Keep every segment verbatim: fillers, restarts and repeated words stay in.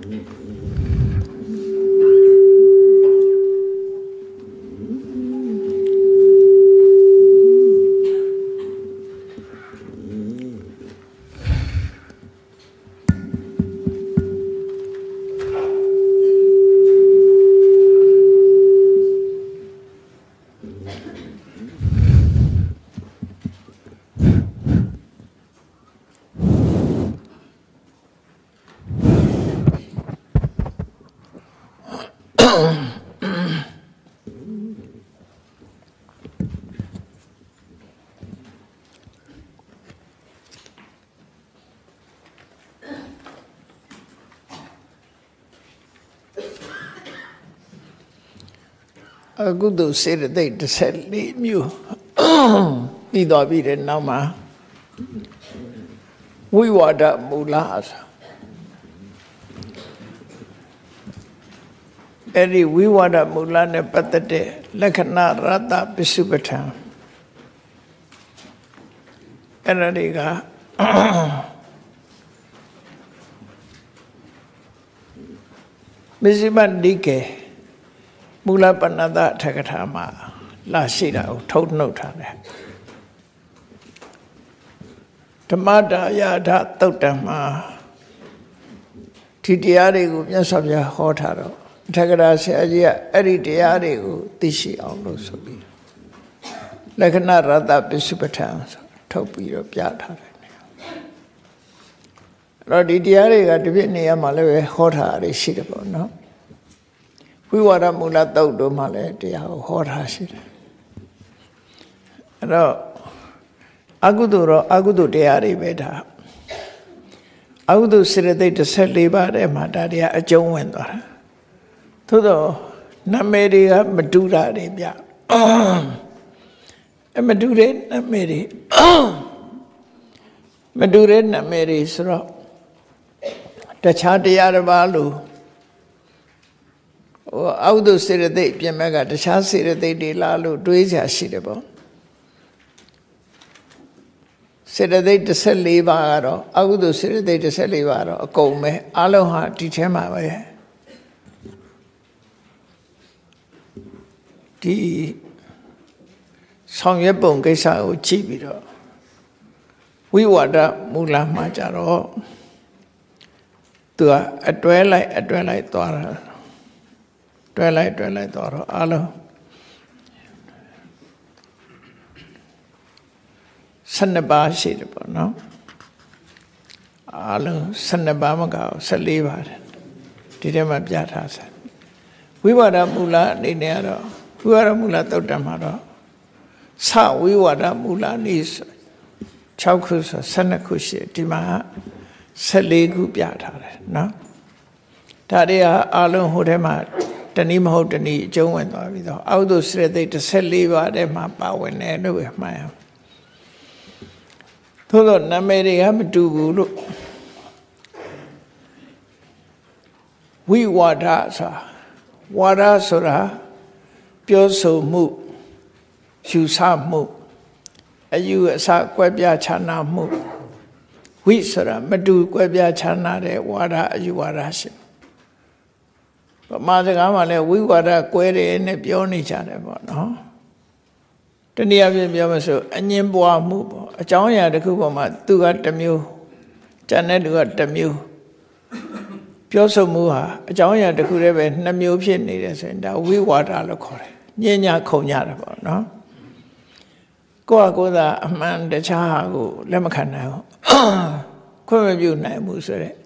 အခုသို့စေတသိက်တစ်ဆက်လေးမျိုးပြီးသွားပြီတဲ့နောက်မှာဝိဝါဒမူလအဲ့ဒီဝိဝါဒမူလနဲ့ပတ်သက်တဲ့လက္ခဏာရတ္တပစ္စုပ္ပထံအဲ့ဒါတွေကမဇ္ဈိမနိကေမူလပဏ္ဏတထကထာမှာလာရှိတာကိုထုတ်နှုတ်ထားတယ်ဓမ္မတာယထသုတ်တံမှာဒီတရားတွေကိုမြတ်စွာဘုရားဟောထားတော့ထကထာဆရာကြီးကအဲ့ဒီတရားတွေကိုသိရှိအောင်လို့ဆိုပြီးလက္ခဏာရတ္တပစ္စုပ္ပထံထုတ်ပြီးတော့ပြထားတယ်အဲ့တော့ဒီတရားတွေကဒီပြည့်နေရာမှာလည်းပဲဟောထားရရှိတယ်ပေါ့နော်ဝိဝါဒမူလသုတ်တို့မှာလည်းတရားကိုဟောထားရှိတယ်အဲ့တော့အကုသိုလ်တော့အကုသိုလ်တရားတွေပဲဒါအကုသိုလ်စေတသိက်တစ်ဆက်လေးပါးတဲ့မှာဒါတရားအကျုံးဝင်သွားတာသို့တော့နာမည်တွေကမတူတာတွေဗျအမတူတဲ့နာမည်တွေမတူတဲ့နာမည်တွေဆိုတော့တခြားတရားတစ်ပါးလို့ဟိုအကုသိုလ်စေတသိက်ပြင်မဲ့ကတခြားစေတသိက်တွေလားလို့တွေးကြရှိတယ်ပေါ့စေတသိက်တစ်ဆက်လေးပါးကတော့အကုသိုလ်စေတသိက်တစ်ဆက်လေးပါးတော့အကုန်ပဲအလုံးဟာဒီထဲမှာပဲဒီဆောင်ရွက်ပုံကိစ္စကိုကြည့်ပြီးတော့ဝိဝါဒမူလမှာကြတော့သူကအတွဲလိုက်အတွဲလိုက်သွားတာတွဲလိုက်တွဲလိုက်သွားတော့အလုံးဆယ်နှစ်ပါးရှိတယ်ပေါ့နော်အလုံးဆယ်နှစ်ပါးမကဘူးဆယ်လေးပါးဒီထဲမှာပြထားစဝိဝါဒမူလအနေနဲ့ကတော့ဝိဝါဒမူလသုတ်တံမှာတော့သဝိဝါဒမူလနည်း၆ခုဆိုဆယ်နှစ်ခုရှိဒီမှာဆယ်လေးခုပြထားတယ်နော်ဒါတွေကအလုံးဟိုထဲမှာတနည်းမဟုတ်တနည်းအကျုံးဝင်သွားပြီးတော့အောက်သို့စေတသိက်တစ်ဆက်လေးပါးထဲမှာပါဝင်တယ်လို့ပဲမှတ်ရအောင်သို့တော့နာမည်တွေကမတူဘူးလို့ဝိဝါဒဆိုတာဝါဒဆိုတာပြောဆိုမှုယူဆမှုအယူအဆကွဲပြားခြားနားမှုဝိဆိုတာမတူကွဲပြားခြားနားတဲ့ဝါဒအယူဝါဒရှိဗမာစကားမှာလည်းဝိဝါဒကွဲတယ်နဲ့ပြောနေကြတယ်ပေါ့နော်တနည်းအားဖြင့်ပြောမှဆိုအငြင်းပွားမှုပေါ့အကြောင်းအရာတစ်ခုပေါ်မှာသူကတစ်မျိုးကျန်တဲ့လူကတစ်မျိုးပြောဆိုမှုဟာအကြောင်းအရာတစ်ခုတည်းပဲနှစ်မျိုးဖြစ်နေတယ်ဆိုရင်ဒါဝိဝါဒလို့ခေါ်တယ်ညဉ့်ညခုံကြတယ်ပေါ့နော်ကိုယ့်အကိုယ်သာအမှန်တခြားဟာကိုလက်မခံနိုင်ဘူးခွင့်မပြုနိုင်ဘူးဆိုတဲ့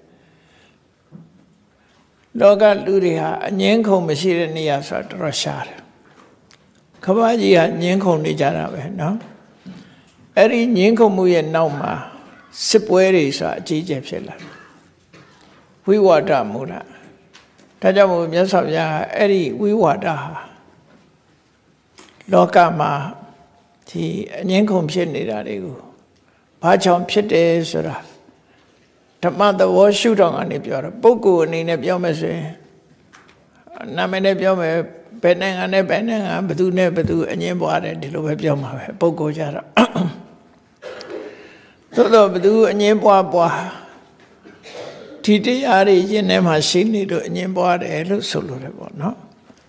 လောကလူတွေဟာအငြင်းခုံမရှိတဲ့နေရာဆိုတာတော်တော်ရှားတယ်ကမ္ဘာကြီးကငြင်းခုံနေကြတာပဲနော်အဲ့ဒီငြင်းခုံမှုရဲ့နောက်မှာစစ်ပွဲတွေဆိုတာအကြီးအကျယ်ဖြစ်လာတယ်ဝိဝါဒမူလဒါကြောင့်မို့မြတ်စွာဘုရားအဲ့ဒီဝိဝါဒဟာလောကမှာဒီအငြင်းခုံဖြစ်နေတာတွေကိုဘာကြောင့်ဖြစ်တယ်ဆိုတာဓမ္မသဘောရှုထောင့်ကနေပြောတာပုဂ္ဂိုလ်အနေနဲ့ပြောမယ်ဆိုရင်နာမည်နဲ့ပြောမယ်ဘယ်နိုင်ငံနဲ့ဘယ်နိုင်ငံဘယ်သူနဲ့ဘယ်သူအငြင်းပွားတယ်ဒီလိုပဲပြောမှာပဲပုဂ္ဂိုလ်ကြတော့သို့တော့ဘယ်သူအငြင်းပွားပွားဒီဒီတရားတွေယင်ထဲမှာရှိနေလို့အငြင်းပွားတယ်လို့ဆိုလိုတယ်ပေါ့နော်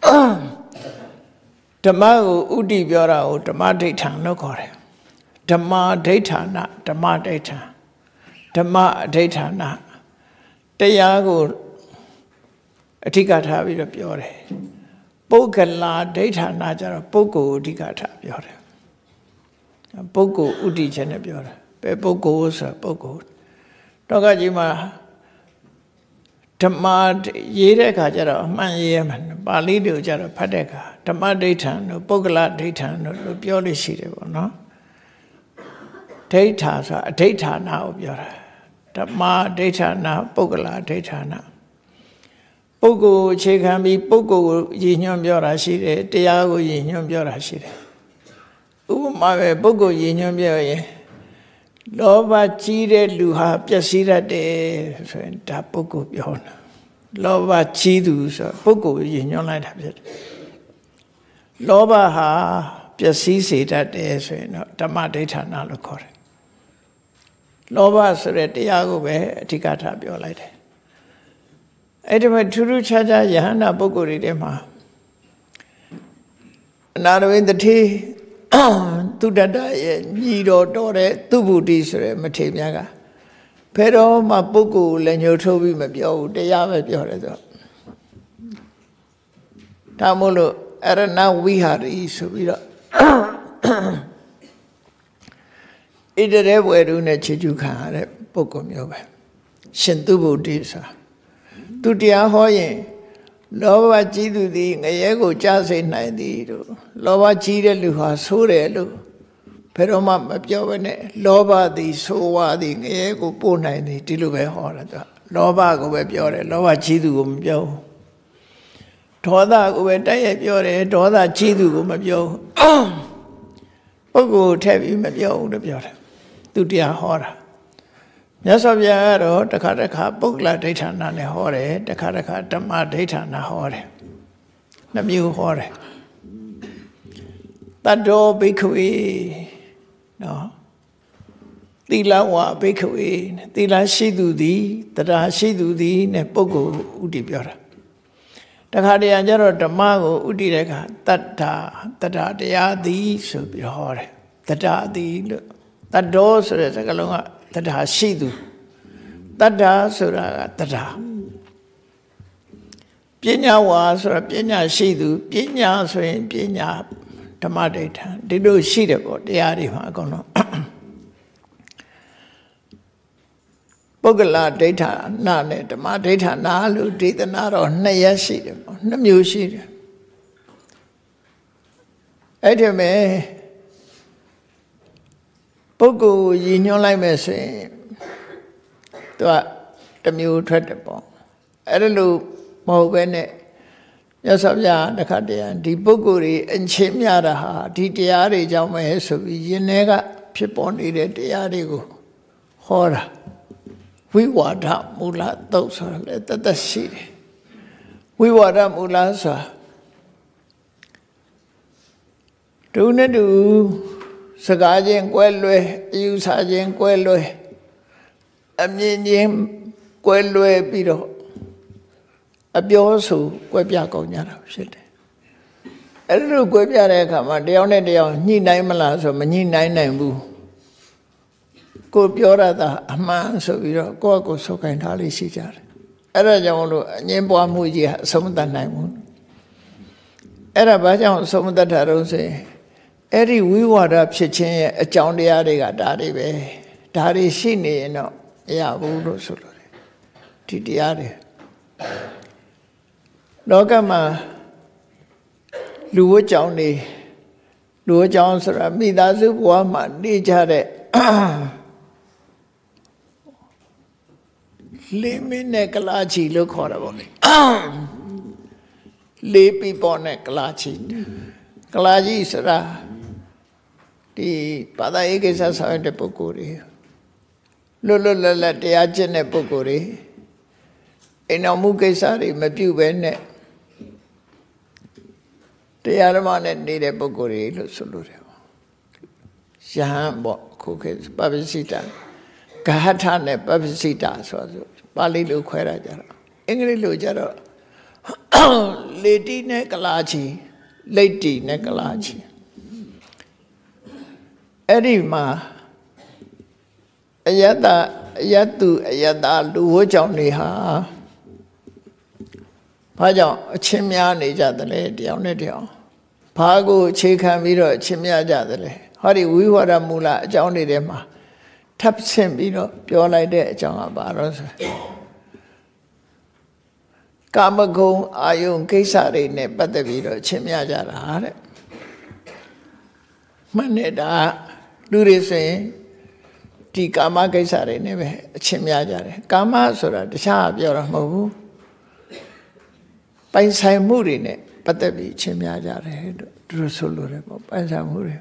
ဓမ္မကိုဥတည်ပြောတာကိုဓမ္မဒိဋ္ဌံလို့ခေါ်တယ်ဓမ္မဒိဋ္ဌာနဓမ္မဒိဋ္ဌံဓမ္မအဒိဋ္ဌာနတရားကိုအဓိကထားပြီးတော့ပြောတယ်ပုဂ္ဂလာဒိဋ္ဌာနကျတော့ပုဂ္ဂိုလ်အဓိကထားပြောတယ်ပုဂ္ဂိုလ်ဥတည်ခြင်းနဲ့ပြောတယ်ဘယ်ပုဂ္ဂိုလ်ဆိုပုဂ္ဂိုလ်တော့ကကြီးမှာဓမ္မရေးတဲ့အခါကျတော့အမှန်ရေးရမှာပါဠိတွေကိုကျတော့ဖတ်တဲ့အခါဓမ္မဒိဋ္ဌံတို့ပုဂ္ဂလဒိဋ္ဌံတို့လို့ပြောလို့ရှိတယ်ပေါ့နော်ဒိဋ္ဌာဆိုတာအဒိဋ္ဌာနာကိုပြောတာဓမ္မဒိဋ္ဌာနာပုဂ္ဂလဒိဋ္ဌာနာပုဂ္ဂိုလ်အခြေခံပြီးပုဂ္ဂိုလ်ကိုရည်ညွှန်းပြောတာရှိတယ်တရားကိုရည်ညွှန်းပြောတာရှိတယ်ဥပမာပဲပုဂ္ဂိုလ်ရည်ညွှန်းပြောရင်လောဘကြီးတဲ့လူဟာပျက်စီးတတ်တယ်ဆိုရင်ဒါပုဂ္ဂိုလ်ပြောတာလောဘကြီးသူဆိုပုဂ္ဂိုလ်ရည်ညွှန်းလိုက်တာဖြစ်တယ်လောဘဟာပျက်စီးစေတတ်တယ်ဆိုရင်တော့ဓမ္မဒိဋ္ဌာနာလို့ခေါ်တယ်လောဘဆိုတဲ့တရားကိုပဲအဓိကထားပြောလိုက်တယ်အဲ့ဒီမှာထူးထူးခြားခြားယဟန္တာပုဂ္ဂိုလ်တွေထဲမှာအနာရဝိတ္တိသူတ္တတရဲ့ညီတော်တော်တဲ့သူဗုဒ္ဓဆိုတဲ့မထေရမြတ်ကဘယ်တော့မှပုဂ္ဂိုလ်လည်းညှို့ထုတ်ပြီးမပြောဘူးတရားပဲပြောတယ်ဆိုဒါမို့လို့အရဏဝိဟာရီဆိုပြီးတော့ဣတရေဝေရုနဲ့ခြေကျူခံရတဲ့ပုဂ္ဂိုလ်မျိုးပဲရှင်သူဗုဒ္ဓဆိုတာသူတရားဟောရင်လောဘကြီးသူသည်ငရဲကိုကြားစေနိုင်သည်တို့လောဘကြီးတဲ့လူဟာဆိုးတယ်လို့ဘယ်တော့မှမပြောဘဲနဲ့လောဘသည်ဆိုးဝါးသည်ငရဲကိုပို့နိုင်သည်ဒီလိုပဲဟောတာသူလောဘကိုပဲပြောတယ်လောဘကြီးသူကိုမပြောဘူးဒေါသကိုပဲတိုက်ရိုက်ပြောတယ်ဒေါသကြီးသူကိုမပြောဘူးပုဂ္ဂိုလ်ထည့်ပြီးမပြောဘူးလို့ပြောတယ်သူတရားဟောတာမြတ်စွာဘုရားကတော့တစ်ခါတစ်ခါပုဂ္ဂလဒိဋ္ဌာနာနဲ့ဟောတယ်တစ်ခါတစ်ခါဓမ္မဒိဋ္ဌာနာဟောတယ်နှစ်မျိုးဟောတယ်တတ္တောဘိက္ခဝေနော်သီလဝါဘိက္ခဝေသီလရှိသူသည်တရားရှိသူသည်နဲ့ပုဂ္ဂိုလ်ဥတည်ပြောတာတခါတည်းကျတော့ဓမ္မကိုဥတည်တဲ့အခါတတ္တာတတ္တာတရားသည်ဆိုပြီးဟောတယ်တတ္တာသည်လို့တတ္တောဆိုတဲ့စကားလုံးကတတ္တာရှိသူတတ္တာဆိုတာကတတ္တာပညာဝါဆိုတာပညာရှိသူပညာဆိုရင်ပညာဓမ္မဒိဋ္ဌံဒီလိုရှိတယ်ပေါ့တရားတွေမှာအကုန်လုံးပုဂ္ဂလဒိဋ္ဌာနာနဲ့ဓမ္မဒိဋ္ဌာနာလို့ဒေသနာတော့နှစ်ရက်ရှိတယ်ပေါ့နှစ်မျိုးရှိတယ်အဲ့ဒီမဲ့ပုဂ္ဂိုလ်ရည်ညွှန်းလိုက်မယ်ဆိုရင်သူကတစ်မျိုးထွက်တယ်ပေါ့အဲ့ဒါလို့မဟုတ်ပဲနဲ့မြတ်စွာဘုရားတခါတည်းဒီပုဂ္ဂိုလ်တွေအချင်းများတာဟာဒီတရားတွေကြောင့်ပဲဆိုပြီးယင်ထဲကဖြစ်ပေါ်နေတဲ့တရားတွေကိုဟောတာဝိဝါဒမူလသုတ်ဆိုတာလည်းတသက်ရှိတယ်ဝိဝါဒမူလဆိုတာဒုနဲ့တူစကားချင်းကွဲလွဲအယူဆချင်းကွဲလွဲအမြင်ချင်းကွဲလွဲပြီးတော့အပြောဆိုကွဲပြားကုန်ကြတာဖြစ်တယ်အဲ့လိုကွဲပြားတဲ့အခါမှာတယောက်နဲ့တယောက်ညှိနှိုင်းမလားဆိုမညှိနှိုင်းနိုင်ဘူးကိုပြောရတာအမှန်ဆိုပြီးတော့ကိုယ့်ကိုယ်ဆုတ်ခိုင်းထားလေးရှိကြတယ်အဲ့ဒါကြောင့်လို့အငြင်းပွားမှုကြီးအဆုံးမတတ်နိုင်ဘူးအဲ့ဒါဘာကြောင့်အဆုံးမတတ်တာတော့ဆိုရင်အဲ့ဒီဝိဝါဒဖြစ်ခြင်းရဲ့အကြောင်းတရားတွေကဒါတွေပဲဒါတွေရှိနေရင်တော့မရဘူးလို့ဆိုလို့တယ်ဒီတရားတွေလောကမှာလူဝတ်ကြောင်းနေလူဝတ်ကြောင်းဆိုတာမိသားစုဘဝမှာနေကြတဲ့လေးမင်းနဲ့ကလာချီလို့ခေါ်တာပေါ့လေလေးပီပေါ်နဲ့ကလာချီကလာကြီးဆိုတာဒီဘာသာရေးကိစ္စဆောင်တဲ့ပုဂ္ဂိုလ်တွေလွတ်လွတ်လပ်လပ်တရားကျင့်တဲ့ပုဂ္ဂိုလ်တွေအိမ်တော်မှုကိစ္စတွေမပြုဘဲနဲ့တရားဓမ္မနဲ့နေတဲ့ပုဂ္ဂိုလ်တွေလို့ဆိုလို့တယ်ပေါ့ယဟန်ပေါ့ခုခေတ်ပပ္ပစိတဂဟထနဲ့ပပ္ပစိတဆိုဆိုပါဠိလိုခွဲတာကြတော့အင်္ဂလိပ်လိုကြတော့လေတီနဲ့ကလာချီလိတ်တီနဲ့ကလာချီအဲ့ဒီမှာအယတအယတုအယတလူဝကြောင့်နေဟာဘာကြောင့်အချင်းများနေကြတယ်လဲတယောက်နဲ့တယောက်ဘာကိုအခြေခံပြီးတော့အချင်းများကြတယ်လဲဟောဒီဝိဝါဒမူလအကြောင်းတွေထဲမှာထပ်ဆင့်ပြီးတော့ပြောလိုက်တဲ့အကြောင်းကဘာလို့ဆိုကာမဂုဏ်အာယုန်ကိစ္စတွေနဲ့ပတ်သက်ပြီးတော့အချင်းများကြတာတဲ့မှန်နေတာလူတွေဆိုရင်ဒီကာမကိစ္စတွေနဲ့ပဲအချင်းများကြတယ်ကာမဆိုတာတခြားပြောတာမဟုတ်ဘူးပိုင်ဆိုင်မှုတွေနဲ့ပတ်သက်ပြီးအချင်းများကြတယ်တို့သူတို့ဆိုလိုတယ်ပေါ့ပိုင်ဆိုင်မှုတွေ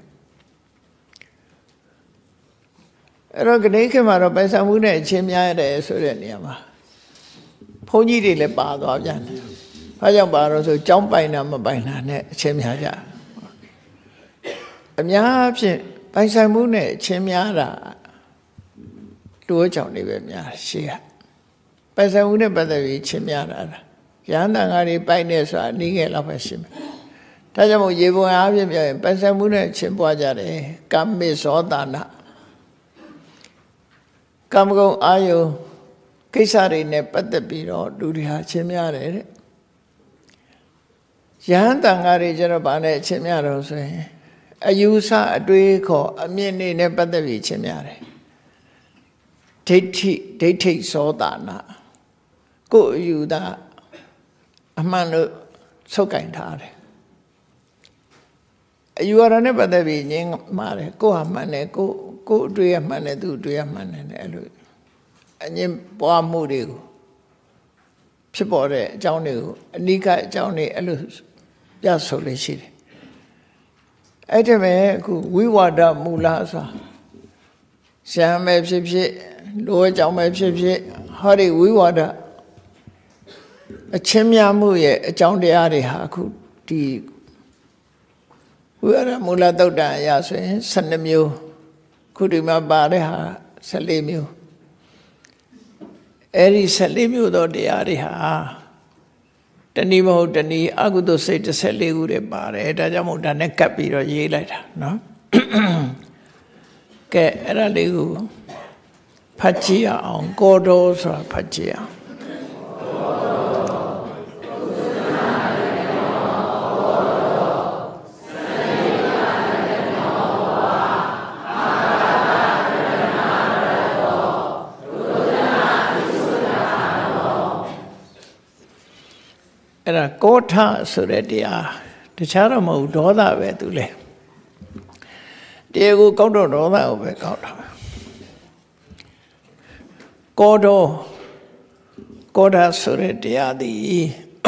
အဲ့တော့ဒီခေတ်မှာတော့ပိုင်ဆိုင်မှုနဲ့အချင်းများရတယ်ဆိုတဲ့နေရာမှာဘုန်းကြီးတွေလည်းပါသွားပြန်တယ်။ဘာကြောင့်ပါတော့ဆိုကျောင်းပိုင်တာမပိုင်တာနဲ့အချင်းများကြအများဖြင့်ပိုင်ဆိုင်မှုနဲ့အချင်းများတာတိုးကြောင့်နေပဲများရှေ့ကပိုင်ဆိုင်မှုနဲ့ပတ်သက်ပြီးချင်းများတာရဟန္တာငါတွေပိုင်နေဆိုတာအနည်းငယ်လောက်ပဲရှိမယ်။ဒါကြောင့်မို့ရေပုံအားဖြင့်ပြောရင်ပိုင်ဆိုင်မှုနဲ့ချင်းပွားကြတယ်ကမ္မေဇောတာနာကမ္မဂုဏ်အာယုကိစ္စတွေနဲ့ပတ်သက်ပြီးတော့လူတွေဟာချင်းများတယ်တဲ့ယဟန်တန်ဃာတွေကျတော့ဗာနဲ့ချင်းများတော့ဆိုရင်အယူဆအတွေးခေါ်အမြင်တွေနဲ့ပတ်သက်ပြီးချင်းများတယ်ဒိဋ္ဌိဒိဋ္ဌိသောတာနာကိုယ်အယူတာအမှန်လို့ဆုတ်ကင်ထားတယ်အယူအရနဲ့ပတ်သက်ပြီးညင်းမှာတယ်ကိုယ်ဟာမှန်တယ်ကိုကိုယ်အတွေ့အမှန်တယ်သူအတွေ့အမှန်တယ်အဲ့လိုအငြင်းပွားမှုတွေကိုဖြစ်ပေါ်တဲ့အကြောင်းတွေကိုအနိကအကြောင်းတွေအဲ့လိုပြဆိုလို့ရှိတယ်အဲ့ဒါပဲအခုဝိဝါဒမူလဆိုရှမ်းပဲဖြစ်ဖြစ်လိုအကြောင်းပဲဖြစ်ဖြစ်ဟောဒီဝိဝါဒအချင်းများမှုရဲ့အကြောင်းတရားတွေဟာအခုဒီဝိဝါဒမူလသုတ်တန်အရာဆိုရင်၁၂မျိုးခုဒီမှာပါတဲ့ဟာ၁၄မျိုးအဲ့ဒီ၁၄မျိုးသောတရားတွေဟာတဏှိမဟုတ်တဏှိအကုသိုလ်စိတ်၁၄ခုတွေပါတယ်ဒါကြောင့်မို့ဒါနဲ့ကပ်ပြီးတော့ရေးလိုက်တာနော်ကဲအဲ့ဒါလေးကိုဖတ်ကြည့်အောင်ကောတော်ဆိုတာဖတ်ကြည့်အောင်အဲ့ဒါကောထဆိုတဲ့တရားတခြားတော့မဟုတ်ဒေါသပဲသူလေတရားကိုကောက်တော့ဒေါသကိုပဲကောက်တာကောတော်ကောထဆိုတဲ့တရားသည်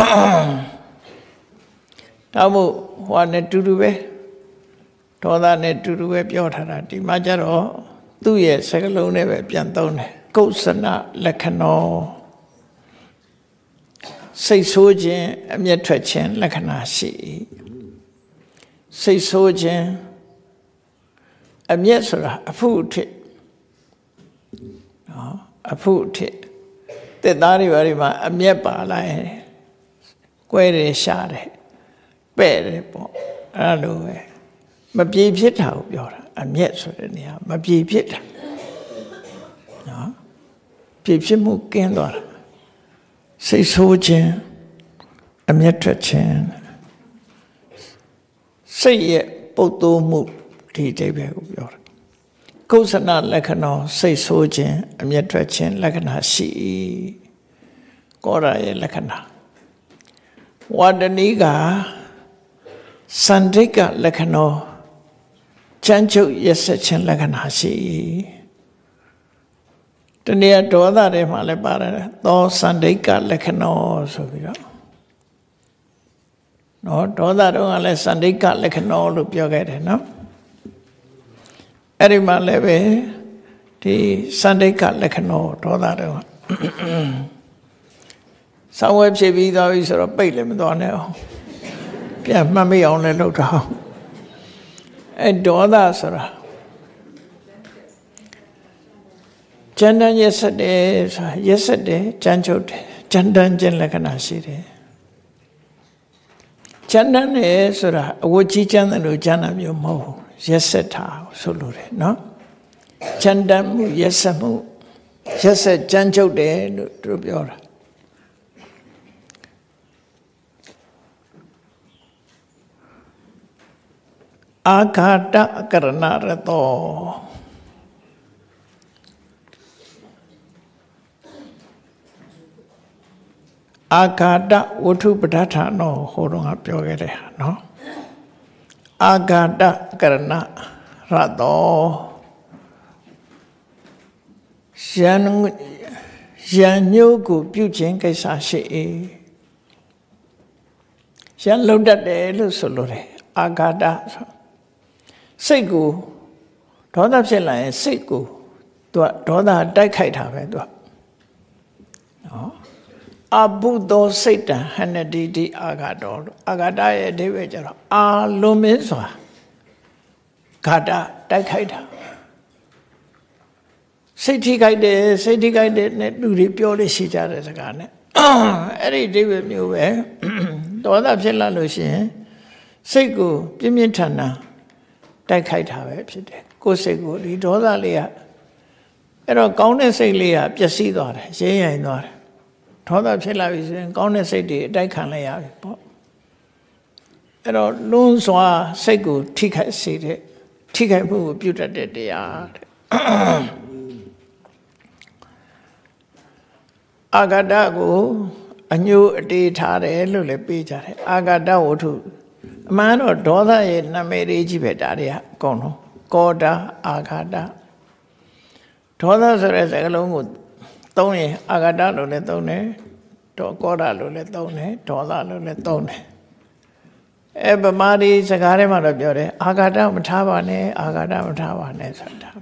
တောက်မို့ဟိုနဲ့တူတူပဲဒေါသနဲ့တူတူပဲပြောထားတာဒီမှာကျတော့သူ့ရဲ့စကားလုံးနဲ့ပဲပြန်သုံးတယ်ကုသနလက္ခဏောစိတ်ဆိုးခြင်းအမျက်ထွက်ခြင်းလက္ခဏာရှိစိတ်ဆိုးခြင်းအမျက်ဆိုတာအဖုအထစ်နော်အဖုအထစ်တက်သားတွေဘာတွေမှာအမျက်ပါလာရင်ကွဲတယ်ရှားတယ်ပဲ့တယ်ပေါ့အဲ့လိုပဲမပြေဖြစ်တာကိုပြောတာအမျက်ဆိုတဲ့နေရာမပြေဖြစ်တာနော်ပြေဖြစ်မှုကင်းသွားတာစိတ်ဆိုးခြင်းအမျက်ထွက်ခြင်းစိတ်ရဲ့ပုတ်သိုးမှုဒီအဓိပ္ပာယ်ကိုပြောတာကုသနလက္ခဏာစိတ်ဆိုးခြင်းအမျက်ထွက်ခြင်းလက္ခဏာရှိကောရရဲ့လက္ခဏာဝတ္တနိကစန္ဒိကလက္ခဏာချမ်းချုပ်ရဆက်ခြင်းလက္ခဏာရှိတနည်းဒေါသတွေမှာလည်းပါတယ်သောစန္ဒိကလက္ခဏာဆိုပြီးတော့နော်ဒေါသတော့ကလည်းစန္ဒိကလက္ခဏာလို့ပြောခဲ့တယ်နော်အဲ့ဒီမှာလည်းပဲဒီစန္ဒိကလက္ခဏာဒေါသတော့ဆောင်းဝဲဖြစ်ပြီးသွားပြီဆိုတော့ပိတ်လည်းမသွားနဲ့အောင်ပြန်မှတ်မိအောင်လည်းလုပ်တော့အဲ့ဒေါသဆိုတာကျန်တမ်းရက်ဆက်တယ်ဆိုတာရက်ဆက်တယ်ကြမ်းကြုတ်တယ်ကြမ်းတမ်းခြင်းလက္ခဏာရှိတယ်ကြမ်းတမ်းတယ်ဆိုတာအဝတ်ကြီးကြမ်းတယ်လို့ကြမ်းတာမျိုးမဟုတ်ဘူးရက်ဆက်တာဆိုလို့တယ်နော်ကြမ်းတမ်းမှုရက်ဆက်မှုရက်ဆက်ကြမ်းကြုတ်တယ်လို့သူတို့ပြောတာအာဃာတကရဏရတောအာဃာတဝတ္ထုပဋ္ဌာန်တော်ဟိုတော့ကပြောခဲ့တယ်နော်အာဃာတကရဏရတောရန်ရန်ညို့ကိုပြုခြင်းကိစ္စရှိ၏ရန်လုံတတ်တယ်လို့ဆိုလိုတယ်အာဃာတစိတ်ကိုဒေါသဖြစ်လာရင်စိတ်ကိုသူကဒေါသတိုက်ခိုက်တာပဲသူကနော်အဘုသောစိတ်တံဟနတိတိအာဃာတောအာဃာတရဲ့အဓိပ္ပာယ်ကျတော့အာလွန်မင်းစွာဃာတတိုက်ခိုက်တာစိတ်ထိခိုက်တယ်စိတ်ထိခိုက်တယ်နဲ့လူတွေပြောလို့ရှိကြတဲ့စကားနဲ့အဲ့ဒီအဓိပ္ပာယ်မျိုးပဲဒေါသဖြစ်လာလို့ရှိရင်စိတ်ကိုပြင်းပြင်းထန်ထန်တိုက်ခိုက်တာပဲဖြစ်တယ်ကိုယ်စိတ်ကိုဒီဒေါသလေးကအဲ့တော့ကောင်းတဲ့စိတ်လေးကပျက်စီးသွားတယ်ရင်းရိုင်သွားတယ်ဒေါသဖြစ်လာပြီဆိုရင်ကောင်းတဲ့စိတ်တွေအတိုက်ခံလိုက်ရပြီပေါ့အဲ့တော့လွန်စွာစိတ်ကိုထိခိုက်စေတဲ့ထိခိုက်မှုကိုပြုတတ်တဲ့တရားတဲ့အာဃာတကိုအညိုအတေးထားတယ်လို့လည်းပြေးကြတယ်အာဃာတဝတ္ထုအမှန်တော့ဒေါသရဲ့နာမည်လေးကြီးပဲဒါတွေကအကုန်လုံးကောတာအာဃာတဒေါသဆိုတဲ့စကားလုံးကိုသုံးရင်အာဃာတလို့လည်းသုံးတယ်ဒေါကောတာလို့လည်းသုံးတယ်ဒေါသလို့လည်းသုံးတယ်အဲဗမာဒီစကားထဲမှာတော့ပြောတယ်အာဃာတမထားပါနဲ့အာဃာတမထားပါနဲ့ဆိုတာ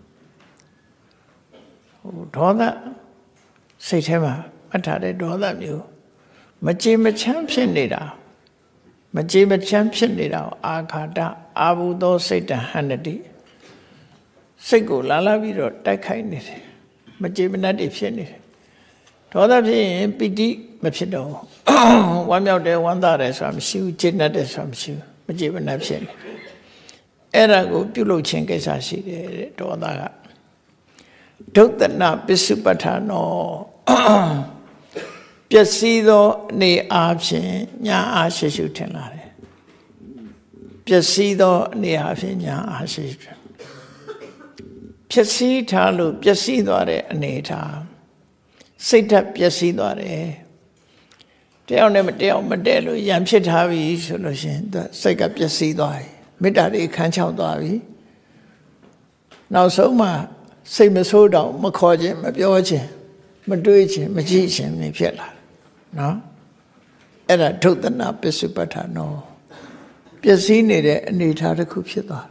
ဟိုဒေါသစိတ်ထဲမှာအထားတဲ့ဒေါသမျိုးမကြေမချမ်းဖြစ်နေတာမကြေမချမ်းဖြစ်နေတာအာဃာတအာဘုသောစိတ်တဟန္တိစိတ်ကိုလာလာပြီးတော့တိုက်ခိုက်နေတယ်မကြေမနတ်တွေဖြစ်နေတယ်ဒေါသဖြစ်ရင်ပီတိမဖြစ်တော့ဝမ်းမြောက်တယ်ဝမ်းသာတယ်ဆိုတာမရှိဘူးကျေနပ်တယ်ဆိုတာမရှိဘူးမကြေမနတ်ဖြစ်နေအဲ့ဒါကိုပြုလုပ်ခြင်းကိစ္စရှိတယ်တဲ့ဒေါသကဒုတ္တနာပစ္စုပ္ပထာနောပျက်စီးသောအနေအားဖြင့်ညာအားရှိရှုထင်လာတယ်ပျက်စီးသောအနေအားဖြင့်ညာအားရှိရှုဖြစ်စည်းထားလို့ပျက်စီးသွားတဲ့အနေထားစိတ်ဓာတ်ပျက်စီးသွားတယ်တယောက်နဲ့တယောက်မတည့်လို့ရံဖြစ်ထားပြီဆိုလို့ရှိရင်သူစိတ်ကပျက်စီးသွားပြီမေတ္တာတွေခန်းချောက်သွားပြီနောက်ဆုံးမှစိတ်မဆိုးတော့မခေါ်ခြင်းမပြောခြင်းမတွေးခြင်းမကြည့်ခြင်းနေဖြစ်လာနော်အဲ့ဒါဒုတ္တနာပစ္စုပ္ပထာနောပျက်စီးနေတဲ့အနေအထားတစ်ခုဖြစ်သွား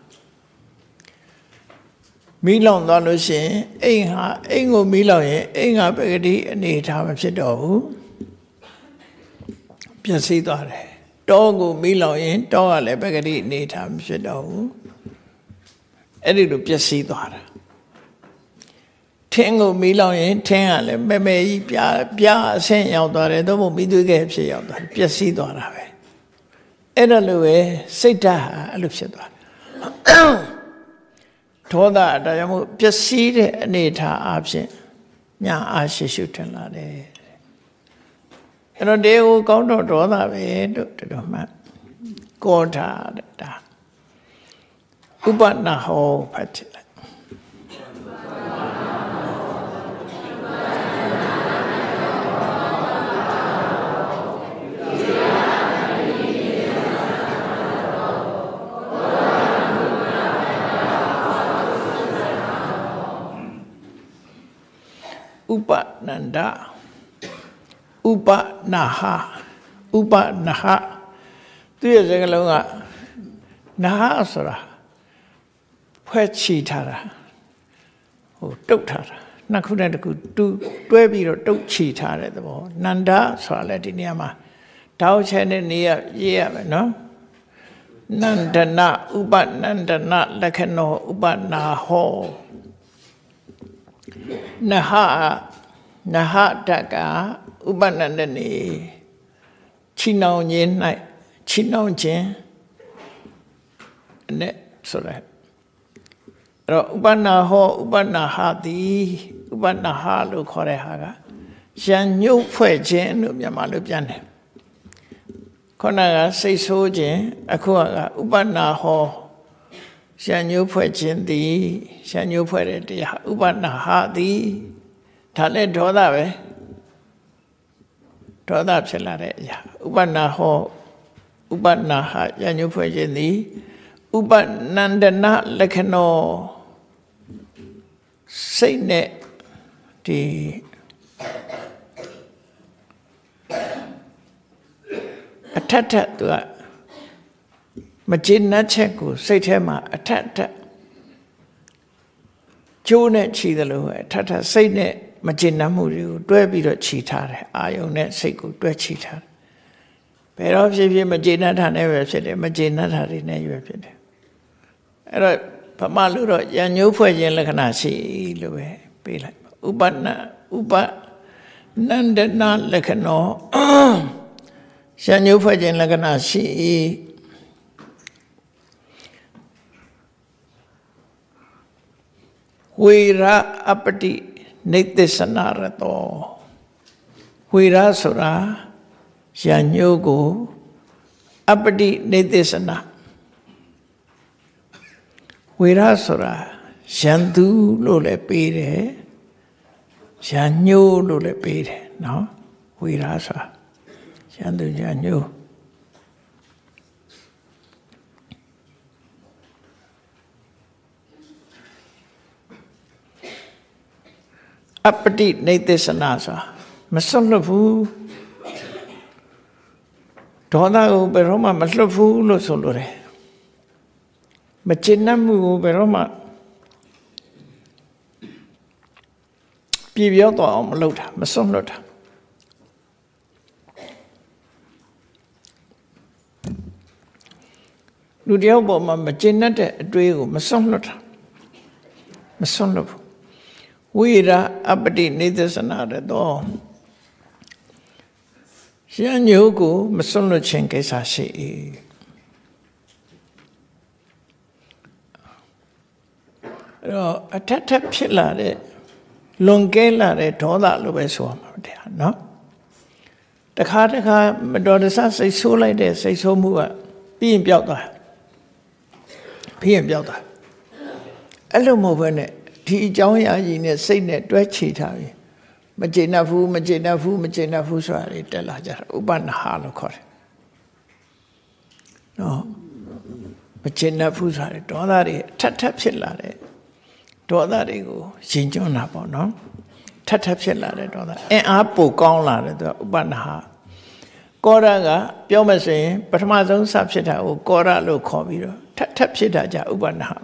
မီးလောင်သွားလို့ရှိရင်အိမ်ဟာအိမ်ကိုမီးလောင်ရင်အိမ်ကပဂတိအနေအထားမဖြစ်တော့ဘူးပျက်စီးသွားတယ်တောကိုမီးလောင်ရင်တောကလည်းပဂတိအနေအထားမဖြစ်တော့ဘူးအဲ့ဒီလိုပျက်စီးသွားတာထင်းကိုမီးလောင်ရင်ထင်းကလည်းမဲမဲကြီးပြားပြားအဆင့်ရောက်သွားတယ်သို့မဟုတ်မိသွေးခဲ့ဖြစ်ရောက်သွားတယ်ပျက်စီးသွားတာပဲအဲ့ဒါလိုပဲစိတ်ဓာတ်ဟာအဲ့လိုဖြစ်သွားတယ်ဒေါသဒါကြောင့်မို့ပျက်စီးတဲ့အနေထားအဖြစ်ညာအားရှိရှုထင်လာတယ်အဲ့တော့ဒီကိုကောင်းတော့ဒေါသပဲတို့တော်မှကောတာဒါဥပနာဟောဖတ်တယ်ဥပနန္ဒဥပနာဟဥပနာဟသူရဲ့စကားလုံးကနာဟဆိုတာဖွဲ့ချီထားတာဟိုတုတ်ထားတာနှစ်ခုနဲ့တစ်ခုတူတွဲပြီးတော့တုတ်ချီထားတဲ့သဘောနန္ဒဆိုတာလည်းဒီနေရာမှာတောက်ချဲတဲ့နေရာရေးရမယ်နော်နန္ဒနာဥပနန္ဒနာလက္ခဏောဥပနာဟော Naha Naha Taka Upanandani Chinao Yin Night Chinao Jin and so that Upana Ho Upana Hadi Upana Halu Korehaga Jan Yu Pue Jin Yamalu Jane Konaga say so Jin Akuaga Upana Ho Jan Yu Pue Jin di Jan Yu Pue di Upana Hadi Tale Dodave Dodab Selare Upana Ho Upana Ha Jan Yu Pue Jin di Upanandana Lekano Say ne the Atata to Majina Cheku, say tema, Atata June Chidalo, Tata say ne Majina Muru, Dwebido cheater, Ionet Seku, Dwe cheater. Pero if you Majina had never said it, Majina had never said it. Pamaluro, Yanu Pujan Lakanasi, Lue, be like Ubana, Uba, Nandana Lakano, Yanu Pujan Lakanasi, Huira Apati, Nitisanarato, Huira Sura, Yanyugo, Apati Nitisana. Virasura, Shandu Lule Pire, Shanyu Lule Pire, no? Virasa, Shandu Janyu. Apati Nitisanasa, Masolafu, Toda Uberoma, Maslafu, Losolore. Machinamu Beroma Pivioto Omlota, Masonlota Ludiobo Machinate, Duego, Masonlota Masonlop. We are Abadi Nithas another door. Sianyugu, Masonlo Chenkesashi. A tap chilla, Longela, Toda Lubeso, no? The Kataka, Madonna say so like this, say so move, being built. Being built. A little more when it, T. Joya in a saying that cheetah. Magina fu, Magina fu, Magina fu, sorry, tell her, Uban Harlow. No. Magina fu, sorry, Toda, tap tap chilla. Toda ego, Sinjona Bono, Tatapilla, and Apo Gongla, the Ubanaha. Goraga, Biomase, but my own subseta or Gora lo Coviro, Tatapsita Ubanaha.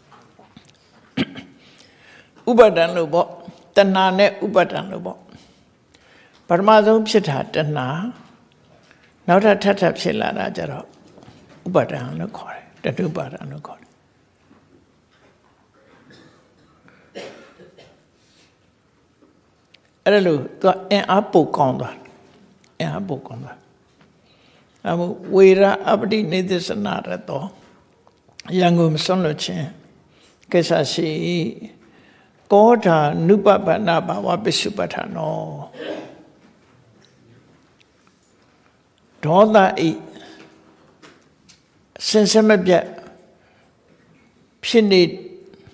Ubadan Lobo, the Nane Ubadan Lobo. But my own psita, the Na, not a Tatapsilla Rajaro, Ubadan lo Core, the Ubadan lo Core. Hello, an apple conda. An apple conda. I'm weira abdi nidis another door. Youngum sonochin. Kesasi Gota Nuba Naba Wabisupatano. Toda e Sensamabia Pinid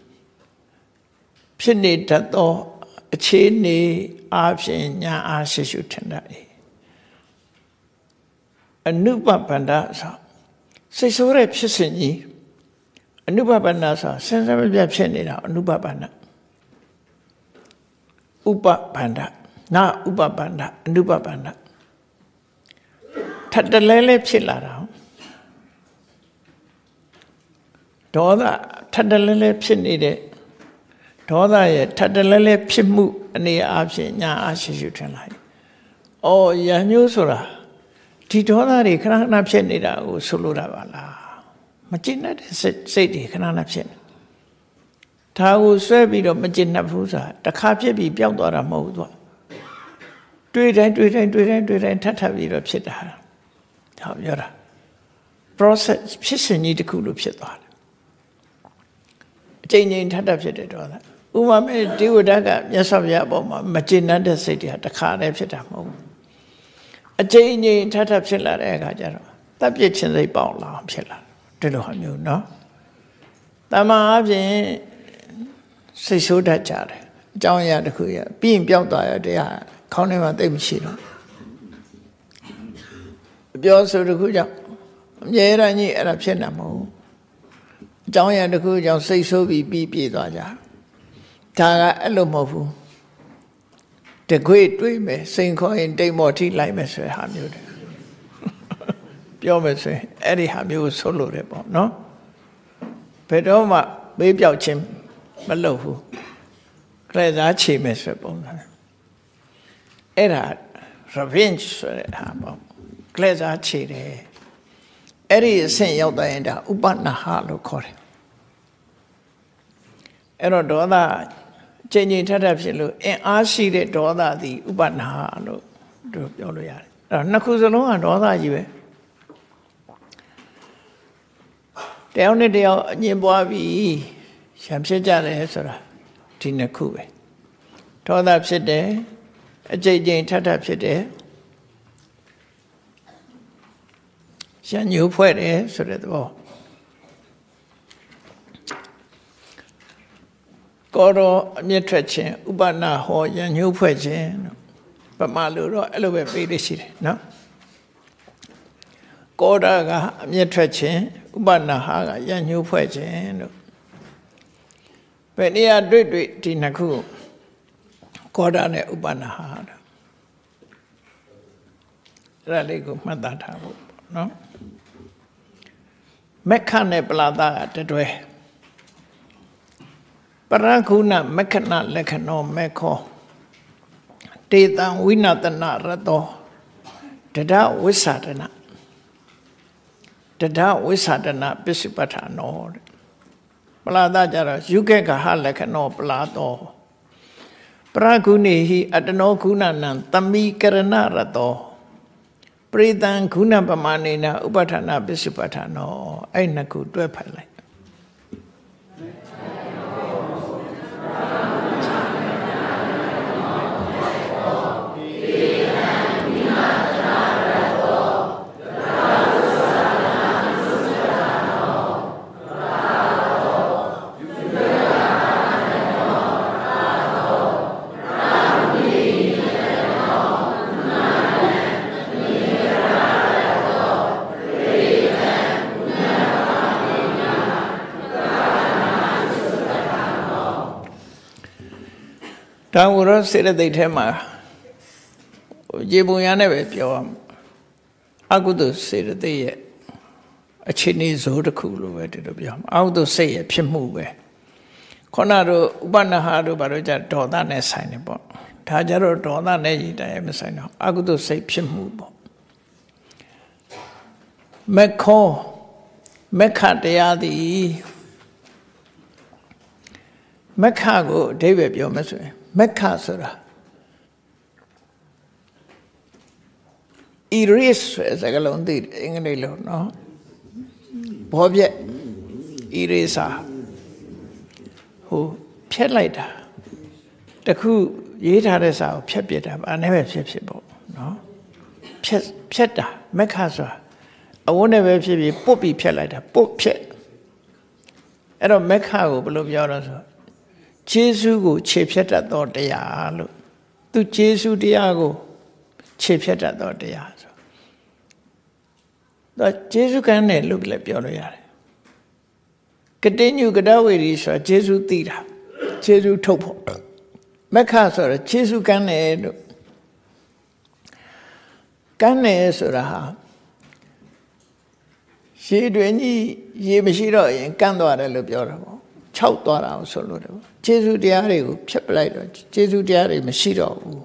Pinid Tato. A chini option ya ashu tendai. A new papanda say so repsini. A new papanda sends a repsini, a new papanda. Upa panda, na upa panda, a new papanda. Tadalele psilara. Toda Tadalele psinide. Toda ye Tadalele Pimu and the Absin Ya Ashu Tenai. Oh, Yanusura. Titoda cannot absent it out, Suludavala. Machina said, say, cannot absent. ဒါကိုဆွဲပြီးတော့မကျင့်တတ်ဘူးဆိုတာတစ်ခါဖြစ်ပြီးပျောက်သွားတာမဟုတ်ဘူးတွေ့တိုင်းတွေ့တိုင်းတွေ့တိုင်းတွေ့တိုင်းထပ်ထပ်ပြီးတော့ဖြစ်တာဟောပြောတာ process ဖြစ်စဉ်ကြီးတစ်ခုလို့ဖြစ်သွားတယ်အချိန်ချင်းထပ်ထပ်ဖြစ်တဲ့ဒေါသဥပမာဒီဝဒကမြတ်စွာဘုရားအပေါ်မှာမကျင့်တတ်တဲ့စိတ်တွေတစ်ခါတည်းဖြစ်တာမဟုတ်ဘူးအချိန်ချင်းထပ်ထပ်ဖြစ်လာတဲ့အခါကျတော့တပ်ပြစ်ခြင်းစိတ်ပေါက်လာဖြစ်လာတယ်ဒီလိုဟာမျိုးเนาะတမန်အပြင်စိတ်ဆိုးတတ်ကြတယ်အကြောင်းအရာတစ်ခုရပြီးရင်ပျောက်သွားရတရားခေါင်းထဲမှာသိမရှိတော့အပြောဆိုတစ်ခုကြောင့်အမြဲတမ်းကြီးအဲ့ဒါဖြစ်နေမှာမဟုတ်အကြောင်းအရာတစ်ခုကြောင့်စိတ်ဆိုးပြီးပြီးပြေးသွားကြဒါကအဲ့လိုမဟုတ်ဘူးတခွေတွေးမယ်စိန်ခေါ်ရင်တိမ်မော်ထိလိုက်မယ်ဆိုတဲ့ဟာမျိုးတယ်ပြောမယ်ဆိုရင်အဲ့ဒီဟာမျိုးကိုဆိုလို့တယ်ပေါ့နော်ဘယ်တော့မှမေးပြောက်ခြင်းမလုပ်ဘူးကလေးသားချေမယ်ဆိုပုံစံအဲ့ဒါ revenge ဆိုတဲ့ဟာပေါ့ကလေးသားချေတယ်အဲ့ဒီအဆင့်ရောက်တဲ့ရင်ဒါဥပနာဟလို့ခေါ်တယ်အဲ့တော့ဒေါသချိန်ချိန်ထပ်ထပ်ဖြစ်လို့အင်အားရှိတဲ့ဒေါသသည်ဥပနာဟလို့တို့ပြောလို့ရတယ်အဲ့တော့နှစ်ခုစလုံးကဒေါသကြီးပဲတယောက်နဲ့တယောက်အငြင်းပွားပြီးရံဖြစ်ကြတယ်ဆိုတာဒီနှစ်ခုပဲဒေါသဖြစ်တယ်အကြိမ်ကြိမ်ထပ်ထပ်ဖြစ်တယ်ရံညှိုးဖွဲ့တယ်ဆိုတဲ့သဘောကောတော့အမျက်ထွက်ခြင်းဥပနာဟောရံညှိုးဖွဲ့ခြင်းပမာလို့တော့အဲ့လိုပဲပြေးလို့ရှိတယ်နော်ကောတာကအမျက်ထွက်ခြင်းဥပနာဟာကရံညှိုးဖွဲ့ခြင်းတို့ဘယ်နေရာတွေ့တွေ့ဒီနှစ်ခုကောတာနဲ့ဥပနာဟာအဲ့ဒါလေးကိုမှတ်သားထားဖို့နော်မက္ခနဲ့ပလာတာကတွဲပရခုဏမက္ခဏလက္ခဏောမေခောတေတံဝိနတနာရတောတဒဝိသဒနာတဒဝိသဒနာပစ္စုပ္ပထာနောပလာတာကြတော့ယုကေကဟလက္ခဏောပလာတောပရခုဏိဟိအတနောခုဏနံတမိကရဏရတောပရိသံခုဏပမာဏေနဥပဋ္ဌာဏပစ္စုပ္ပထာနောအဲ့နှစ်ခုတွဲဖက်လိုက်ဒါဝရစေတသိက်ထဲမှာရေပုံရနဲ့ပဲပြောအောင်အကုသိုလ်စေတသိက်ရဲ့အခြေအနေဇိုးတစ်ခုလို့ပဲဒီလိုပြောအောင်အကုသိုလ်စိတ်ရဲ့ဖြစ်မှုပဲခေါဏတို့ဥပနာဟာတို့ဘာလို့ကြဒေါသနဲ့ဆိုင်နေပေါ့ဒါကြတော့ဒေါသနဲ့ရည်တိုင်မဆိုင်တော့အကုသိုလ်စိတ်ဖြစ်မှုပေါ့မခောမက္ခတရားသည်မက္ခကိုအဓိပ္ပာယ်ပြောမယ်ဆိုရင်မက္ခဆိုတာ erase ဆိုတဲ့စကားလုံးသိတယ်အင်္ဂလိပ်လိုနော်ဘောပြက် eraser ဟိုဖြတ်လိုက်တာတခုရေးထားတဲ့စာကိုဖြတ်ပြတာဘာနဲ့ပဲဖြစ်ဖြစ်ပေါ့နော်ဖြတ်ဖြတ်တာမက္ခဆိုတာအဝန်းနဲ့ပဲဖြစ်ဖြစ်ပုတ်ပြီးဖြတ်လိုက်တာပုတ်ဖြတ်အဲ့တော့မက္ခကိုဘယ်လိုပြောတော့ဆိုကျေးဇူးကိုခြေဖြတ်တတ်သောတရားလို့သူကျေးဇူးတရားကိုခြေဖြတ်တတ်သောတရားဆိုတော့ကျေးဇူးကမ်းတယ်လို့လည်းပြောလို့ရတယ်ကတိညုကတဝေရီဆိုတာကျေးဇူးသိတာကျေးဇူးထုတ်ဖို့မက္ခဆိုတော့ကျေးဇူးကမ်းတယ်လို့ကမ်းတယ်ဆိုတာဟာရေတွင်ကြီးရေမရှိတော့ရင်ကမ်းသွားတယ်လို့ပြောတာပေါ့ခြောက်သွားတာဆိုလို့တယ်ကျေးဇူးတရားတွေကိုဖြတ်ပလိုက်တော့ကျေးဇူးတရားတွေမရှိတော့ဘူး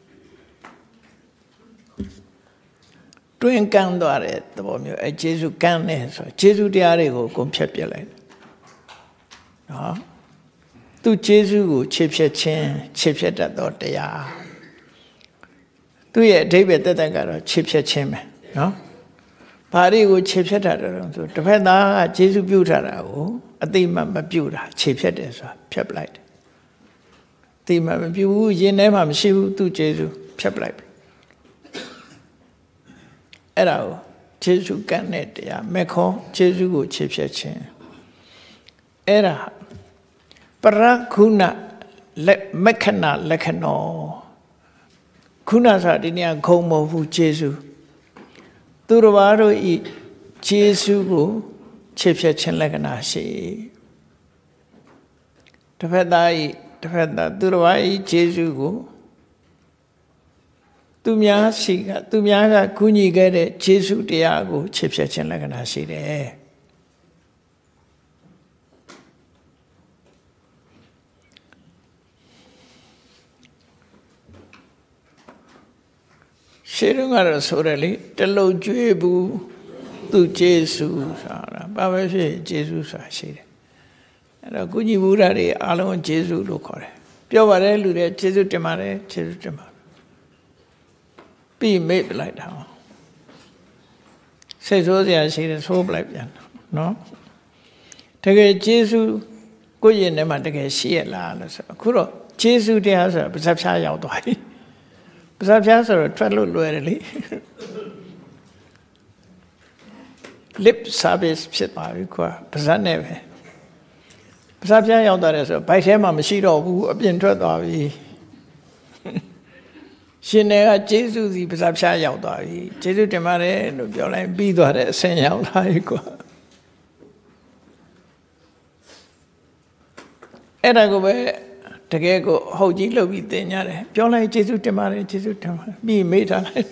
တွင်ကန်းသွားတဲ့သဘောမျိုးအဲကျေးဇူးကန်းနေဆိုကျေးဇူးတရားတွေကိုအကုန်ဖြတ်ပြလိုက်နော်သူကျေးဇူးကိုချေဖြတ်ခြင်းချေဖြတ်တတ်သောတရားသူရဲ့အဓိပ္ပာယ်တက်တက်ကတော့ချေဖြတ်ခြင်းပဲနော်ဘာတွေကိုချေဖြတ်တာတော့ဆိုတစ်ဖက်သားကကျေးဇူးပြုထားတာကိုအတိမတ်မပြုတာခြေဖြတ်တယ်ဆိုတာဖြတ်ပလိုက်တယ်အတိမတ်မပြုဘူးရင်ထဲမှာမရှိဘူးသူကျေးဇူးဖြတ်ပလိုက်ပြီအဲ့ဒါကိုကျေးဇူးကံတဲ့တရားမေခွန်ကျေးဇူးကိုခြေဖြတ်ခြင်းအဲ့ဒါပရခုဏလက်မက္ခဏလက္ခဏောခုဏဆိုတာဒီနေရာခုံမဟုတ်ဘူးကျေးဇူးသူတော်ဘာတို့ဤကျေးဇူးကိုခြေဖြတ်ခြင်းလက္ခဏာရှိတစ်ဖက်သားဤတစ်ဖက်သားသူတော်ဘာဤကျေးဇူးကိုသူများရှိကသူများကကူညီခဲ့တဲ့ကျေးဇူးတရားကိုခြေဖြတ်ခြင်းလက္ခဏာရှိတယ်ရှေးတုန်းကတော့ဆိုရလေတလုံးကျွေးဘူးသူကျေးဇူးဆိုတာဘာပဲဖြစ်ကျေးဇူးဆိုတာရှိတယ်အဲ့တော့ကုညီဘုရားတွေအားလုံးကျေးဇူးလို့ခေါ်တယ်ပြောပါတယ်လူတွေကျေးဇူးတင်ပါတယ်ကျေးဇူးတင်ပါပြီးမေ့ပလိုက်တာစိတ်ဆိုးစရာရှိတယ်ဆိုးပလိုက်ပြန်နော်တကယ်ကျေးဇူးကိုယ့်ရင်ထဲမှာတကယ်ရှိရလားလို့ဆိုအခုတော့ကျေးဇူးတရားဆိုတာပါးစပ်ဖြားရောက်သွားပြီပါးစပ်ဖြားဆိုတော့ထွက်လို့လွယ်တယ်လေ lip service ဖြစ်သွားပြီကွာပါးစပ်နဲ့ပဲပါးစပ်ဖြားရောက်သွားတယ်ဆိုတော့ဘိုက်ထဲမှာမရှိတော့ဘူးအပြင်ထွက်သွားပြီရှင်တွေကကျေးဇူးစီပါးစပ်ဖြားရောက်သွားပြီကျေးဇူးတင်ပါတယ်လို့ပြောလိုက်ပြီးသွားတဲ့အဆင့်ရောက်လာပြီကွာအဲ့ဒါကိုပဲတကယ်ကိုဟုတ်ကြီးလုပ်ပြီးသင်ကြတယ်ပြောလိုက်ကျေးဇူးတင်ပါတယ်ကျေးဇူးတင်ပါတယ်ပြီးမေးထားလိုက်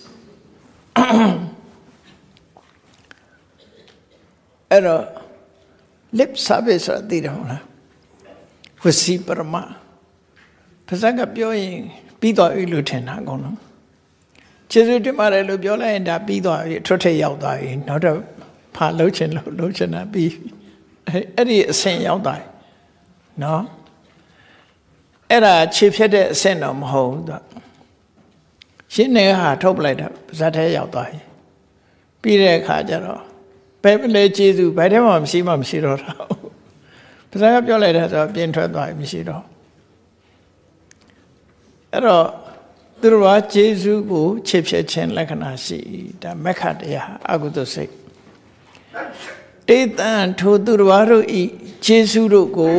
အဲ့တော့ lip service ဆိုတာသိတယ်ဟုတ်လားဝစီပရမပါဇက်ကပြောရင်ပြီးသွားပြီလို့ထင်တာအကုန်လုံးကျေးဇူးတင်ပါတယ်လို့ပြောလိုက်ရင်ဒါပြီးသွားပြီထွတ်ထိပ်ရောက်သွားပြီနောက်တော့ဖာလှုပ်ချင်လို့လှုပ်ချင်တာပြီးအဲ့ဒီအဆင့်ရောက်သွားပြီနော်အဲ့ဒါခြေဖြတ်တဲ့အဆင့်တော့မဟုတ်ဘူးသူရှင်းနေဟာထုတ်ပလိုက်တာပါဇက်ထဲရောက်သွားပြီပြီးတဲ့အခါကျတော့ဘယ်လဲကျေးဇူးဘယ်ထဲမှာမရှိမှမရှိတော့တာပါဇက်ကပြောလိုက်တာဆိုတော့ပြင်ထွက်သွားပြီမရှိတော့အဲ့တော့သူတို့ကကျေးဇူးကိုခြေဖြတ်ခြင်းလက္ခဏာရှိဒါမက္ခတရားအကုသိုလ်စိတ်တေတံထိုသူတို့တို့ဤကျေးဇူးတို့ကို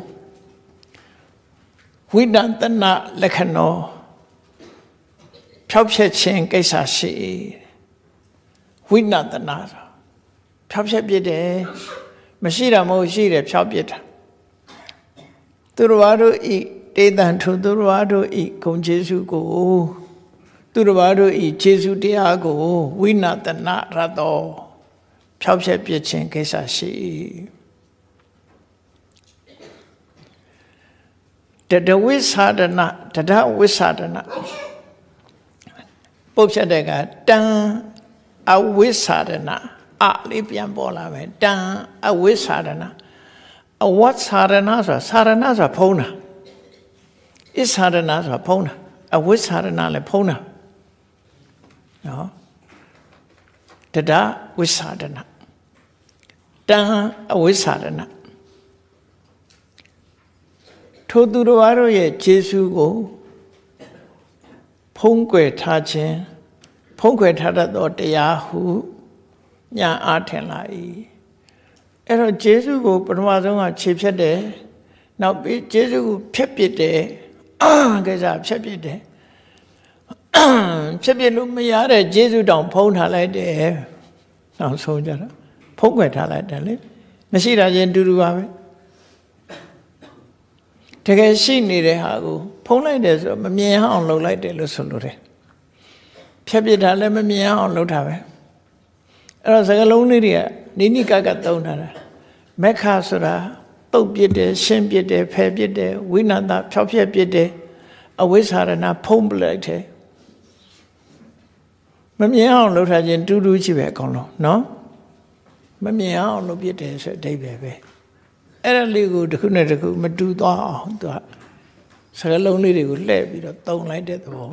ဝိဒတနာလက္ခဏောဖြောက်ဖြက်ခြင်းကိစ္စရှိဝိနတနာဖြောက်ဖြက်ပြတယ်မရှိတာမဟုတ်ရှိတယ်ဖြောက်ပြတာသူတော်တို့ဤတေတံထိုသူတော်တို့ဤဂုဏ်ကျေးဇူးကိုသူတော်တို့ဤကျေးဇူးတရားကိုဝိနတနာရတောဖြောက်ဖြက်ပြခြင်းကိစ္စရှိတတဝိသဒနာတတဝိသဒနာပုတ်ဖြတ်တဲ့ကတံအဝိသဒနာအလေးပြန်ပေါ်လာမယ်တံအဝိသဒနာအဝတ်သဒနာဆိုတာသဒနာဆိုတာဖုံးတာဣသဒနာဆိုတာဖုံးတာအဝိသဒနာလည်းဖုံးတာနော်တတဝိသဒနာတံအဝိသဒနာထိုသူတော်တို့ရဲ့ကျေးဇူးကိုဖုံးကွယ်ထားခြင်းဖုံးကွယ်ထားတတ်သောတရားဟုညာအားထင်လာ၏အဲ့တော့ကျေးဇူးကိုပထမဆုံးကခြေဖြတ်တယ်နောက်ပြီးကျေးဇူးကိုဖြတ်ပစ်တယ်ကိစ္စဖြတ်ပစ်တယ်ဖြတ်ပစ်လို့မရတဲ့ကျေးဇူးတောင်ဖုံးထားလိုက်တယ်နောက်ဆုံးကြတော့ဖုံးကွယ်ထားလိုက်တယ်လေမရှိတာချင်းတူတူပါပဲတကယ်ရှိနေတဲ့ဟာကိုဖုံးလိုက်တယ်ဆိုတော့မမြင်အောင်လုပ်လိုက်တယ်လို့ဆိုလိုတယ်ဖြတ်ပြစ်တာလည်းမမြင်အောင်လုပ်တာပဲအဲ့တော့စကားလုံးလေးတွေကနိနိကကသုံးထားတာမက္ခဆိုတာပုတ်ပြစ်တယ်ရှင်းပြစ်တယ်ဖယ်ပြစ်တယ်ဝိနတဖြောက်ဖြက်ပြစ်တယ်အဝိသရဏဖုံးပလိုက်တယ်မမြင်အောင်လုပ်ထားခြင်းတူတူရှိပဲအကုန်လုံးနော်မမြင်အောင်လုပ်ပြစ်တယ်ဆိုအဓိပ္ပာယ်ပဲအဲ့ဒါလေးကိုတစ်ခုနဲ့တစ်ခုမတူသွားအောင်သူကစကားလုံးလေးတွေကိုလှည့်ပြီးတော့တုံလိုက်တဲ့သဘော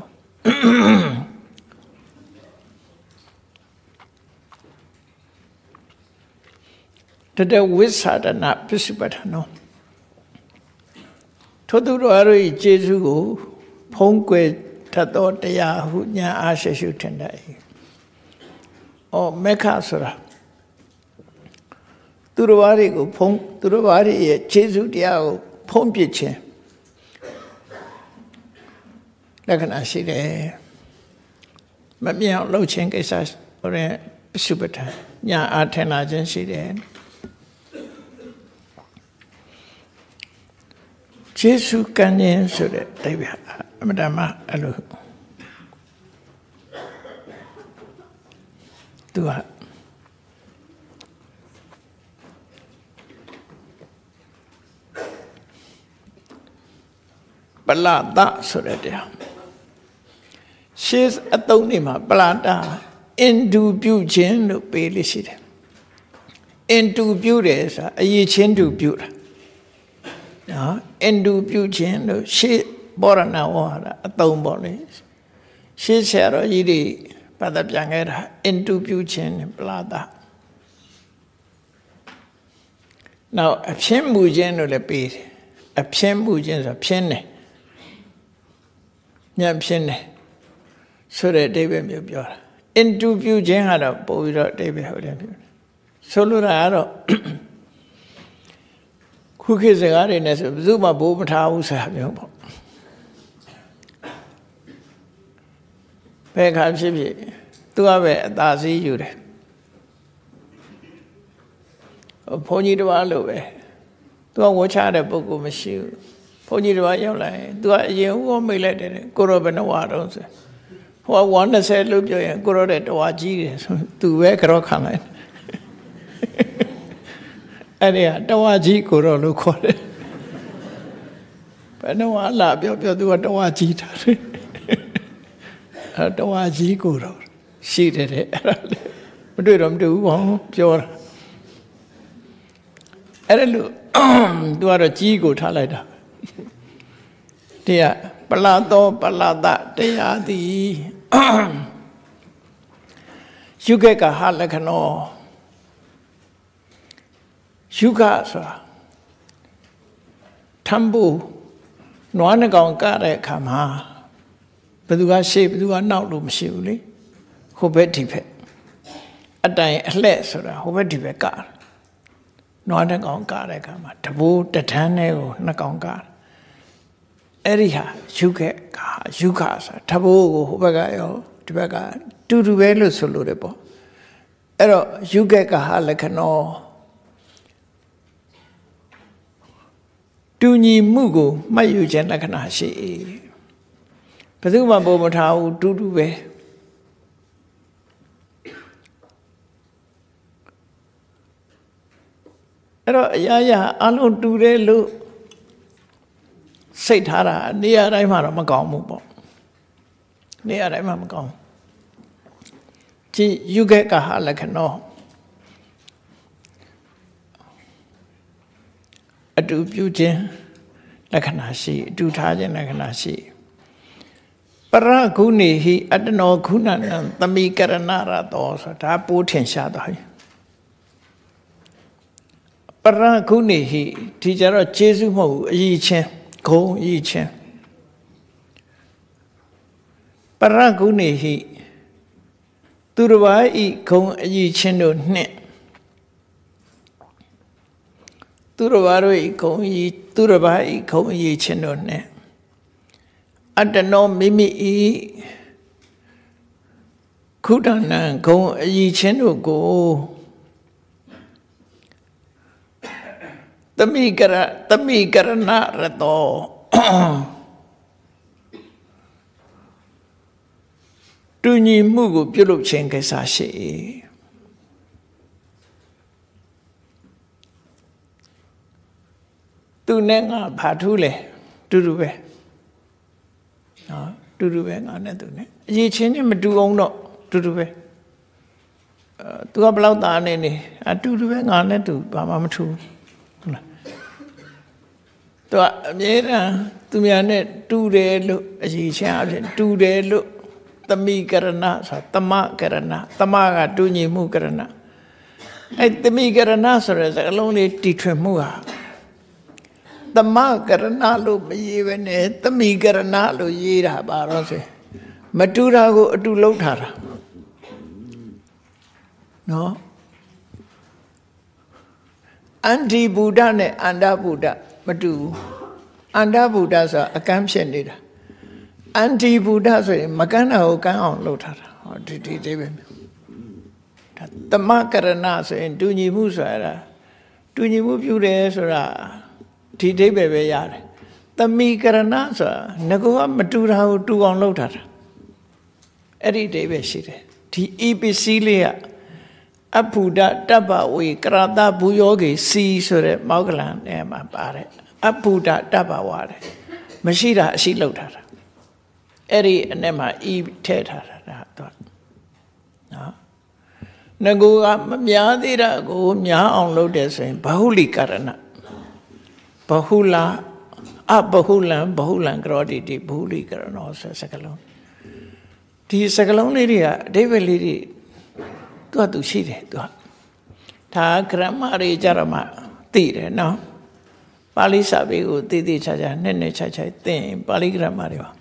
တတဝိသဒနာပစ္စုပ္ပထာနောထို့သူတို့ရဲ့ကျေးဇူးကိုဖုံးကွယ်ထသောတရားဟုညာအားရှရှုထင်တတ်၏အော်မေခဆိုတာသူတော်ဘာတွေကိုဖုံးသူတော်ဘာတွေရဲ့ကျေးဇူးတရားကိုဖုံးပြခြင်းလက္ခဏာရှိတယ်မမြင်အောင်လှုပ်ခြင်းကိစ္စဟိုတဲ့ပစ္စုပ္ပထာညာအားထင်လာခြင်းရှိတယ်ကျေးဇူးကံခြင်းဆိုတဲ့အိဗေအမတမအဲ့လိုသူကပလတဆိုတဲ့တရားရှေးအသုံးနေမှာပလတာအင်တူပြုခြင်းလို့ပေးလို့ရှိတယ်အင်တူပြုတယ်ဆိုတာအရေးချင်းတူပြုတာနော်အင်တူပြုခြင်းလို့ရှေးဘောရဏဝါဒအသုံးပေါ့လေရှေးဆရာတော်ကြီးတွေပတ်သက်ပြန်ခဲ့တာအင်တူပြုခြင်းပလတာနောက်အဖြင်းမှုခြင်းလို့လည်းပေးတယ်အဖြင်းမှုခြင်းဆိုဖြင်းတယ်ညံဖြင်းတယ်ဆိုတဲ့အဓိပ္ပာယ်မျိုးပြောတာအင်တူပြုခြင်းကတော့ပို့ပြီးတော့အဓိပ္ပာယ်ဟုတ်တယ်ပြောတယ်ဆိုလိုတာကတော့ခုခေတ်စကားတွေနဲ့ဆိုဘယ်သူမှဘိုးမထားဘူးဆိုတာမျိုးပေါ့ဘယ်ခါဖြစ်ဖြစ်သူကပဲအသာစီးယူတယ်ဘုန်းကြီးတစ်ပါးလို့ပဲသူကဝှချတဲ့ပုဂ္ဂိုလ်မရှိဘူးဘုန်းကြီးတစ်ပါးရောက်လာရင်သူကအရင်ဟောမိတ်လိုက်တယ်ကိုရောဘယ်နှဝါတော့ဆိုဟိုကဝါ၂၀လို့ပြောရင်ကိုရောတဲ့တဝါကြီးတယ်ဆိုသူပဲကြောခံလိုက်အဲ့ဒီကတဝါကြီးကိုရောလို့ခေါ်တယ်ဘယ်နှဝါလာပြောပြောသူကတဝါကြီးထားတယ်အဲ့တဝါကြီးကိုရောရှိတယ်တဲ့အဲ့ဒါလေမတွေ့တော့မတွေ့ဘူးဘောပြောတာအဲ့ဒါလို့သူကတော့ကြီးကိုထားလိုက်တာတရားပလသောပလတတရားသည်ယုဂကဟာလက္ခဏောယုဂဆိုတာထမ်းဖို့နွားနှကောင်ကတဲ့အခါမှာဘယ်သူကရှေ့ဘယ်သူကနောက်လို့မရှိဘူးလေဟိုဘက်ဒီဘက်အတိုင်အလှဲ့ဆိုတာဟိုဘက်ဒီဘက်ကနွားနှကောင်ကတဲ့အခါမှာတဘိုးတထန်းနဲ့ကိုနှကောင်ကအဲ့ဒီဟာယုဂကယုဂဆိုတာတဘိုးကိုဟိုဘက်ကရောဒီဘက်ကတူတူပဲလို့ဆိုလို့တယ်ပေါ့အဲ့တော့ယုဂကဟာလက္ခဏောတူညီမှုကိုမှတ်ယူခြင်းလက္ခဏာရှိဘယ်သူမှပုံမထားဘူးတူတူပဲအဲ့တော့အရာရာအလုံးတူတယ်လို့စိတ်ထားတာနေရာတိုင်းမှာတော့မကောင်းဘူးပေါ့နေရာတိုင်းမှာမကောင်းကြည်ယုဂကဟာလက္ခဏောအတူပြုခြင်းလက္ခဏာရှိအတူထားခြင်းလက္ခဏာရှိပရဂုဏိဟိအတ္တနောခုဏနံသမိကရဏရတောဆိုတာပိုးထင်ရှားသွားပြီပရဂုဏိဟိဒီကြတော့ကျေစုမဟုတ်ဘူးအယိချင်းဂုံအယိချင်းပရဂုဏိဟိသူတစ်ပါးဤဂုံအယိချင်းတို့နှင့်သူတစ်ပါးတို့ဤဂုံဤသူတစ်ပါးဤဂုံအယိချင်းတို့နှင့်အတ္တနောမိမိဤခုဒဏံဂုံအယိချင်းတို့ကိုသမိကရသမိကရဏရတောတူညီမှုကိုပြုလုပ်ခြင်းကိစ္စရှိသူနဲ့ငါဘာထူးလဲတူတူပဲနော်တူတူပဲငါနဲ့သူနဲ့အရေးချင်းချင်းမတူအောင်တော့တူတူပဲအဲသူကဘလောက်သားနေနေအတူတူပဲငါနဲ့သူဘာမှမထူးဟုတ်လားသူကအမြဲတမ်းသူများနဲ့တူတယ်လို့အရေးချင်းအဖြစ်တူတယ်လို့သမီကရဏဆိုသမကရဏသမကတူညီမှုကရဏအဲ့သမီကရဏဆိုတဲ့စကားလုံးလေးတီထွင်မှုဟာသမကရဏလို့မရေးဘဲနဲ့သမီကရဏလို့ရေးတာပါတော့ဆိုမတူတာကိုအတူလုံးထားတာနော်အန္တိဗုဒ္ဓနဲ့အန္တဗုဒ္ဓမတူဘူးအန္တဗုဒ္ဓဆိုတာအကန့်ဖြစ်နေတာအန္တိဗုဒ္ဓဆိုရင်မကန်းတာကိုကန်းအောင်လုပ်ထားတာဟောဒီဒီဒီပဲဒါသမကရဏဆိုရင်တူညီမှုဆိုတာတူညီမှုပြုတယ်ဆိုတာဒီဒိဗ္ဗေပဲရတယ်သမီကရဏဆိုတာငကောကမတူတာကိုတူအောင်လုပ်ထားတာအဲ့ဒီဒိဗ္ဗေရှိတယ်ဒီ E P C လေးကအဘုဒ္ဓတပ္ပဝေကရတဘူယောဂေစီဆိုတဲ့မောဂလန်ထဲမှာပါတယ်အဘုဒ္ဓတပ္ပဝါတယ်မရှိတာအရှိလောက်ထားတာအဲ့ဒီအနေမှာဤထဲထားတာဒါတော့နော်ငကိုကမများသေးတာကိုများအောင်လုပ်တယ်ဆိုရင်ဘဟုလိကရဏဘဟုလာအဘဟုလံဘဟုလံကရောတိတိဘဟုလိကရဏောဆိုစကလုံးဒီစကလုံးလေးတွေကအဓိပ္ပာယ်လေးတွေသူကသူရှိတယ်သူကဒါဂရမတွေကြတော့မှသိတယ်နော်ပါဠိစာပေကိုတည်တည်ချာချာနဲ့နဲ့ချာချာသိရင်ပါဠိဂရမတွေပါ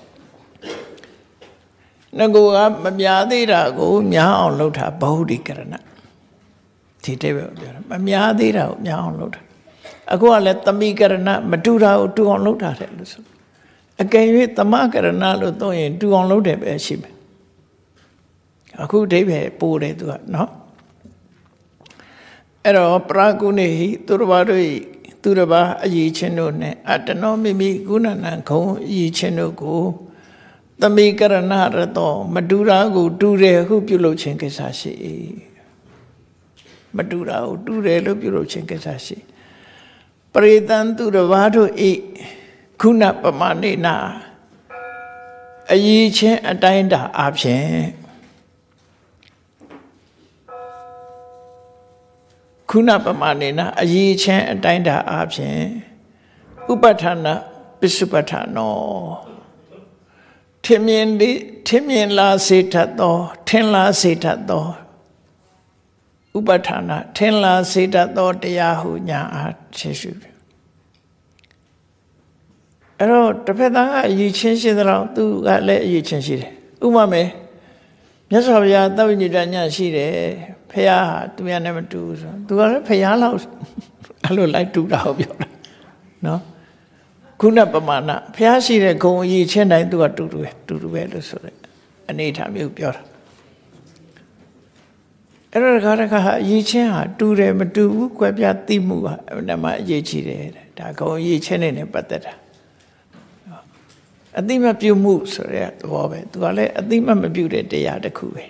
ငကိုကမများသေးတာကိုများအောင်လုပ်တာဘဟုလိကရဏဒီတဲ့ပဲပြောတာမများသေးတာကိုများအောင်လုပ်တာအခုကလည်းသမီကရဏမတူတာကိုတူအောင်လုပ်တာတယ်လို့ဆိုအကယ်၍သမကရဏလို့သုံးရင်တူအောင်လုပ်တယ်ပဲရှိမယ်အခုအဓိပ္ပာယ်ပို့တယ်သူကနော်အဲ့တော့ပရာကုဏေဟိသူတစ်ပါးတို့သူတစ်ပါးအယီချင်းတို့နဲ့အတ္တနောမိမိကုဏနံခုံအယီချင်းတို့ကိုသမီကရဏရတောမတူတာကိုတူတယ်ဟုပြုလုပ်ခြင်းကိစ္စရှိမတူတာကိုတူတယ်လို့ပြုလုပ်ခြင်းကိစ္စရှိပရိသံသူတစ်ပါးတို့ဤခုနပမနေနာအယီချင်းအတိုင်းတာအပြင်ခုနပမာနေနာအရေးချင်းအတိုင်းတာအပြင်ဥပဋ္ဌာဏပစ္စုပဋ္ဌာနောထင်မြင်လေးထင်မြင်လာစေတတ်သောထင်လာစေတတ်သောဥပဋ္ဌာဏထင်လာစေတတ်သောတရားဟုညာအားရှေ့ရှုတယ်အဲ့တော့တစ်ဖက်သားကအရေးချင်းရှိသလားသူကလည်းအရေးချင်းရှိတယ်ဥပမာမယ်မြတ်စွာဘုရားသဗ္ဗညုတညရှိတယ်ဖះဟာသူများနဲ့မတူဘူးဆိုသူကလည်းဖះလောက်အဲ့လိုလိုက်တူတာကိုပြောတာနော်ခုနပမာဏဖះရှိတဲ့ဂုံအရေးချင်းတိုင်းသူကတူတူပဲတူတူပဲလို့ဆိုတဲ့အနေထားမျိုးပြောတာအဲ့တော့ခါတခါအရေးချင်းဟာတူတယ်မတူဘူးကွဲပြားသိမှုဟာအဲ့ဒါမှအရေးကြီးတယ်ဒါဂုံအရေးချင်းနဲ့ပတ်သက်တာအတိမပြုမှုဆိုတဲ့သဘောပဲသူကလည်းအတိမမပြုတဲ့တရားတစ်ခုပဲ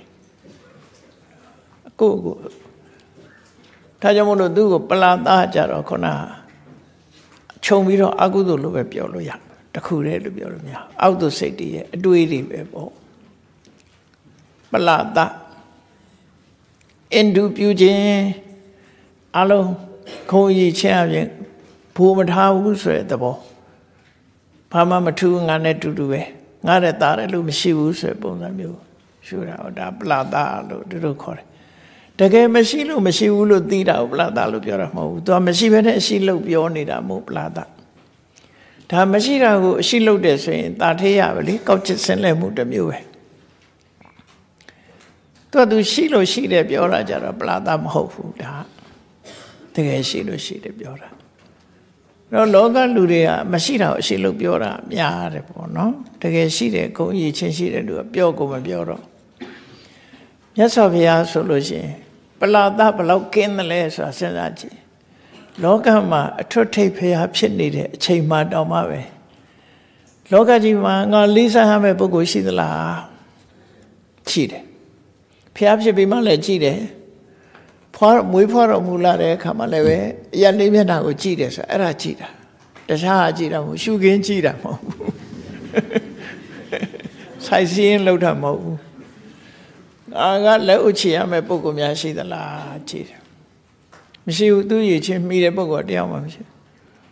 ကိုကိုဒါကြောင့်မလို့သူ့ကိုပလာသားကြတော့ခုနခြုံပြီးတော့အကုသိုလ်လို့ပဲပြောလို့ရတခုတည်းလို့ပြောလို့မရအောက်သို့စိတ်တည်းရဲ့အတွေးတွေပဲပေါ့ပလာသားအင်ဒူပြုခြင်းအလုံးခုံရည်ချင်းအပြင်ဘူမထားဘူးဆိုတဲ့သဘောဘာမှမထူးငါနဲ့တူတူပဲငါတဲ့သားတယ်လို့မရှိဘူးဆိုတဲ့ပုံစံမျိုးရှုတာဟောဒါပလာသားလို့သူတို့ခေါ်တယ်တကယ်မရှိလို့မရှိဘူးလို့သိတာကိုပလာသားလို့ပြောတာမဟုတ်ဘူးသူကမရှိဘဲနဲ့အရှိလို့ပြောနေတာမဟုတ်ပလာသားဒါမရှိတာကိုအရှိလို့တယ်ဆိုရင်တာထေးရပါလေကောက်ချစ်ဆင်းလဲမှုတစ်မျိုးပဲသူကသူရှိလို့ရှိတယ်ပြောတာကြတော့ပလာသားမဟုတ်ဘူးဒါတကယ်ရှိလို့ရှိတယ်ပြောတာတော့လောကလူတွေကမရှိတာကိုအရှိလို့ပြောတာများတယ်ပေါ့နော်တကယ်ရှိတယ်ဂုဏ်ရည်ချင်းရှိတယ်သူကပြောကိုမပြောတော့မြတ်စွာဘုရားဆိုလို့ရှိရင်ပလာဒဘလောက်ကင်းတယ်လဲဆိုတာစဉ်းစားကြည့်လောကမှာအထွတ်ထိပ်ဘုရားဖြစ်နေတဲ့အချိန်မှတောင်မှပဲလောကကြီးမှာငါလေးစားရမယ့်ပုဂ္ဂိုလ်ရှိသလားရှိတယ်ဘုရားဖြစ်ပြီးမှလည်းကြည့်တယ်ဖွားမွေးဖွားတော်မူလာတဲ့အခါမှာလည်းပဲအရာလေးမျက်နှာကိုကြည့်တယ်ဆိုအဲ့ဒါကြည့်တာတခြားကြည့်တာမဟုတ်ရှုခင်းကြည့်တာမဟုတ်ဘူးစိုက်စင်းလောက်တာမဟုတ်ဘူးအာကလက်ဥချရမယ့်ပုဂ္ဂိုလ်များရှိသလားကြည့်တယ်မရှိဘူးသူရည်ချင်းမိတဲ့ပုဂ္ဂိုလ်တယောက်မှမရှိ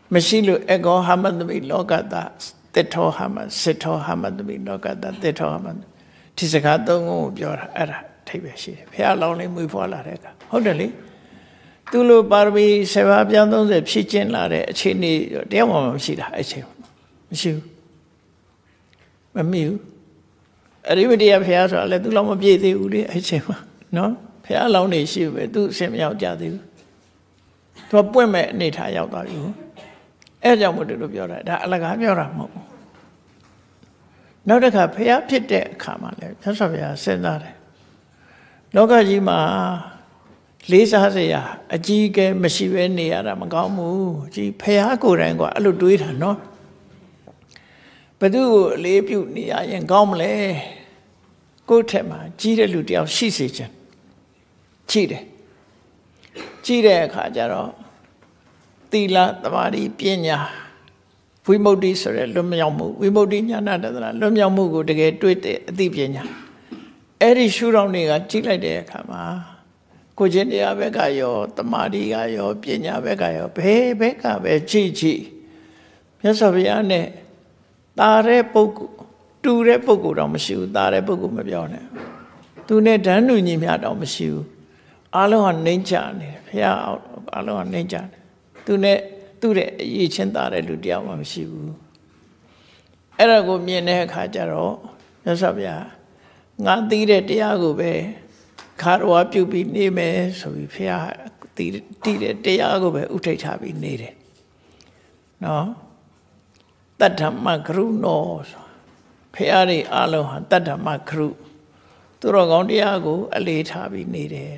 မရှိလို့အကောဟမတမိလောကတတိထောဟမစစ်ထောဟမတမိလောကတတိထောဟမဒီစကားသုံးခုကိုပြောတာအဲ့ဒါထိပ်ပဲရှိတယ်ဘုရားလောင်းလေးမွေးဖွားလာတဲ့အခါဟုတ်တယ်လေသူလိုပါရမီဆယ်ပါးပြန်သုံးဆယ်ဖြည့်ကျင့်လာတဲ့အခြေအနေတရားမှမရှိတာအဲ့ချိန်မရှိဘူးမမီဘူးအရိဝတ္တရာဘုရားဆိုတာလည်းသူလောက်မပြည့်သေးဘူးလေအဲ့ချိန်မှာနော်ဘုရားလောင်းနေရှိပဲသူအစင်မရောက်ကြသေးဘူးသူပွင့်မဲ့အနေထားရောက်သွားပြီအဲ့ကြောင့်မို့လို့ပြောတာဒါအလကားပြောတာမဟုတ်ဘူးနောက်တစ်ခါဘုရားဖြစ်တဲ့အခါမှာလည်းမြတ်စွာဘုရားစဉ်းစားတယ်လောကကြီးမှာလေးစားစရာအကြီးအကဲမရှိဘဲနေရတာမကောင်းဘူးကြီးဘုရားကိုယ်တိုင်ကအဲ့လိုတွေးတာနော်ဘယ်သူကိုအလေးပြုနေရရင်ကောင်းမလဲကိုယ့်ထက်မှာကြီးတဲ့လူတယောက်ရှိစေခြင်းရှိတယ်ကြီးတဲ့အခါကျတော့သီလသမာဓိပညာဝိမု ക്തി ဆိုတဲ့လွတ်မြောက်မှုဝိမု ക്തി ဉာဏတသနာလွတ်မြောက်မှုကိုတကယ်တွေ့တဲ့အသိပညာအဲ့ဒီရှုထောင့်တွေကကြည့်လိုက်တဲ့အခါမှာကိုချင်းတရားဘက်ကရောသမာဓိကရောပညာဘက်ကရောဘယ်ဘက်ကပဲကြည့်ကြည့်မြတ်စွာဘုရားနဲ့တာတဲ့ပုဂ္ဂိုလ်တူတဲ့ပုဂ္ဂိုလ်တော့မရှိဘူးတာတဲ့ပုဂ္ဂိုလ်မပြောနဲ့သူနဲ့ဓာတ်နုညီမျှတော့မရှိဘူးအားလုံးကနှိမ့်ချနေတယ်ဘုရားအားလုံးကနှိမ့်ချတယ်သူနဲ့သူ့ရဲ့အရေးချင်းတာတဲ့လူတယောက်မှမရှိဘူးအဲ့ဒါကိုမြင်တဲ့အခါကျတော့မြတ်စွာဘုရားငါသိတဲ့တရားကိုပဲခါတော်ပြုပြီးနေမယ်ဆိုပြီးဘုရားသိတည်တဲ့တရားကိုပဲဥထိတ်ထားပြီးနေတယ်နော်တတ္ထမကရုနောဆိုဘုရားတွေအားလုံးဟာတတ္ထမကရုသူတော်ကောင်းတရားကိုအလေးထားပြီးနေတယ်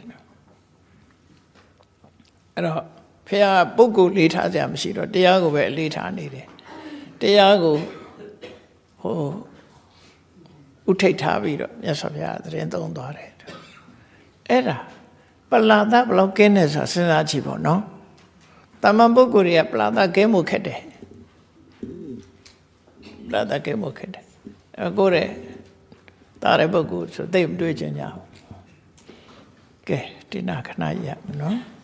အဲ့တော့ဘုရားပုဂ္ဂိုလ်လေးထားစရာမရှိတော့တရားကိုပဲအလေးထားနေတယ်တရားကိုဟိုဥထိတ်ထားပြီးတော့မြတ်စွာဘုရားသတင်းသုံးသွားတယ်အဲ့ဒါပလာဒဘလောက်ကင်းနေဆိုစဉ်းစားကြည့်ပေါ့နော်တမန်ပုဂ္ဂိုလ်တွေကပလာဒကင်းမှုခက်တယ်ပလာဒကင်းမှုခက်တယ်အကိုတဲ့တာတဲ့ပုဂ္ဂိုလ်ဆိုသိမတွေ့ချင်ကြဘူးကဲဒီနာခဏရမနော်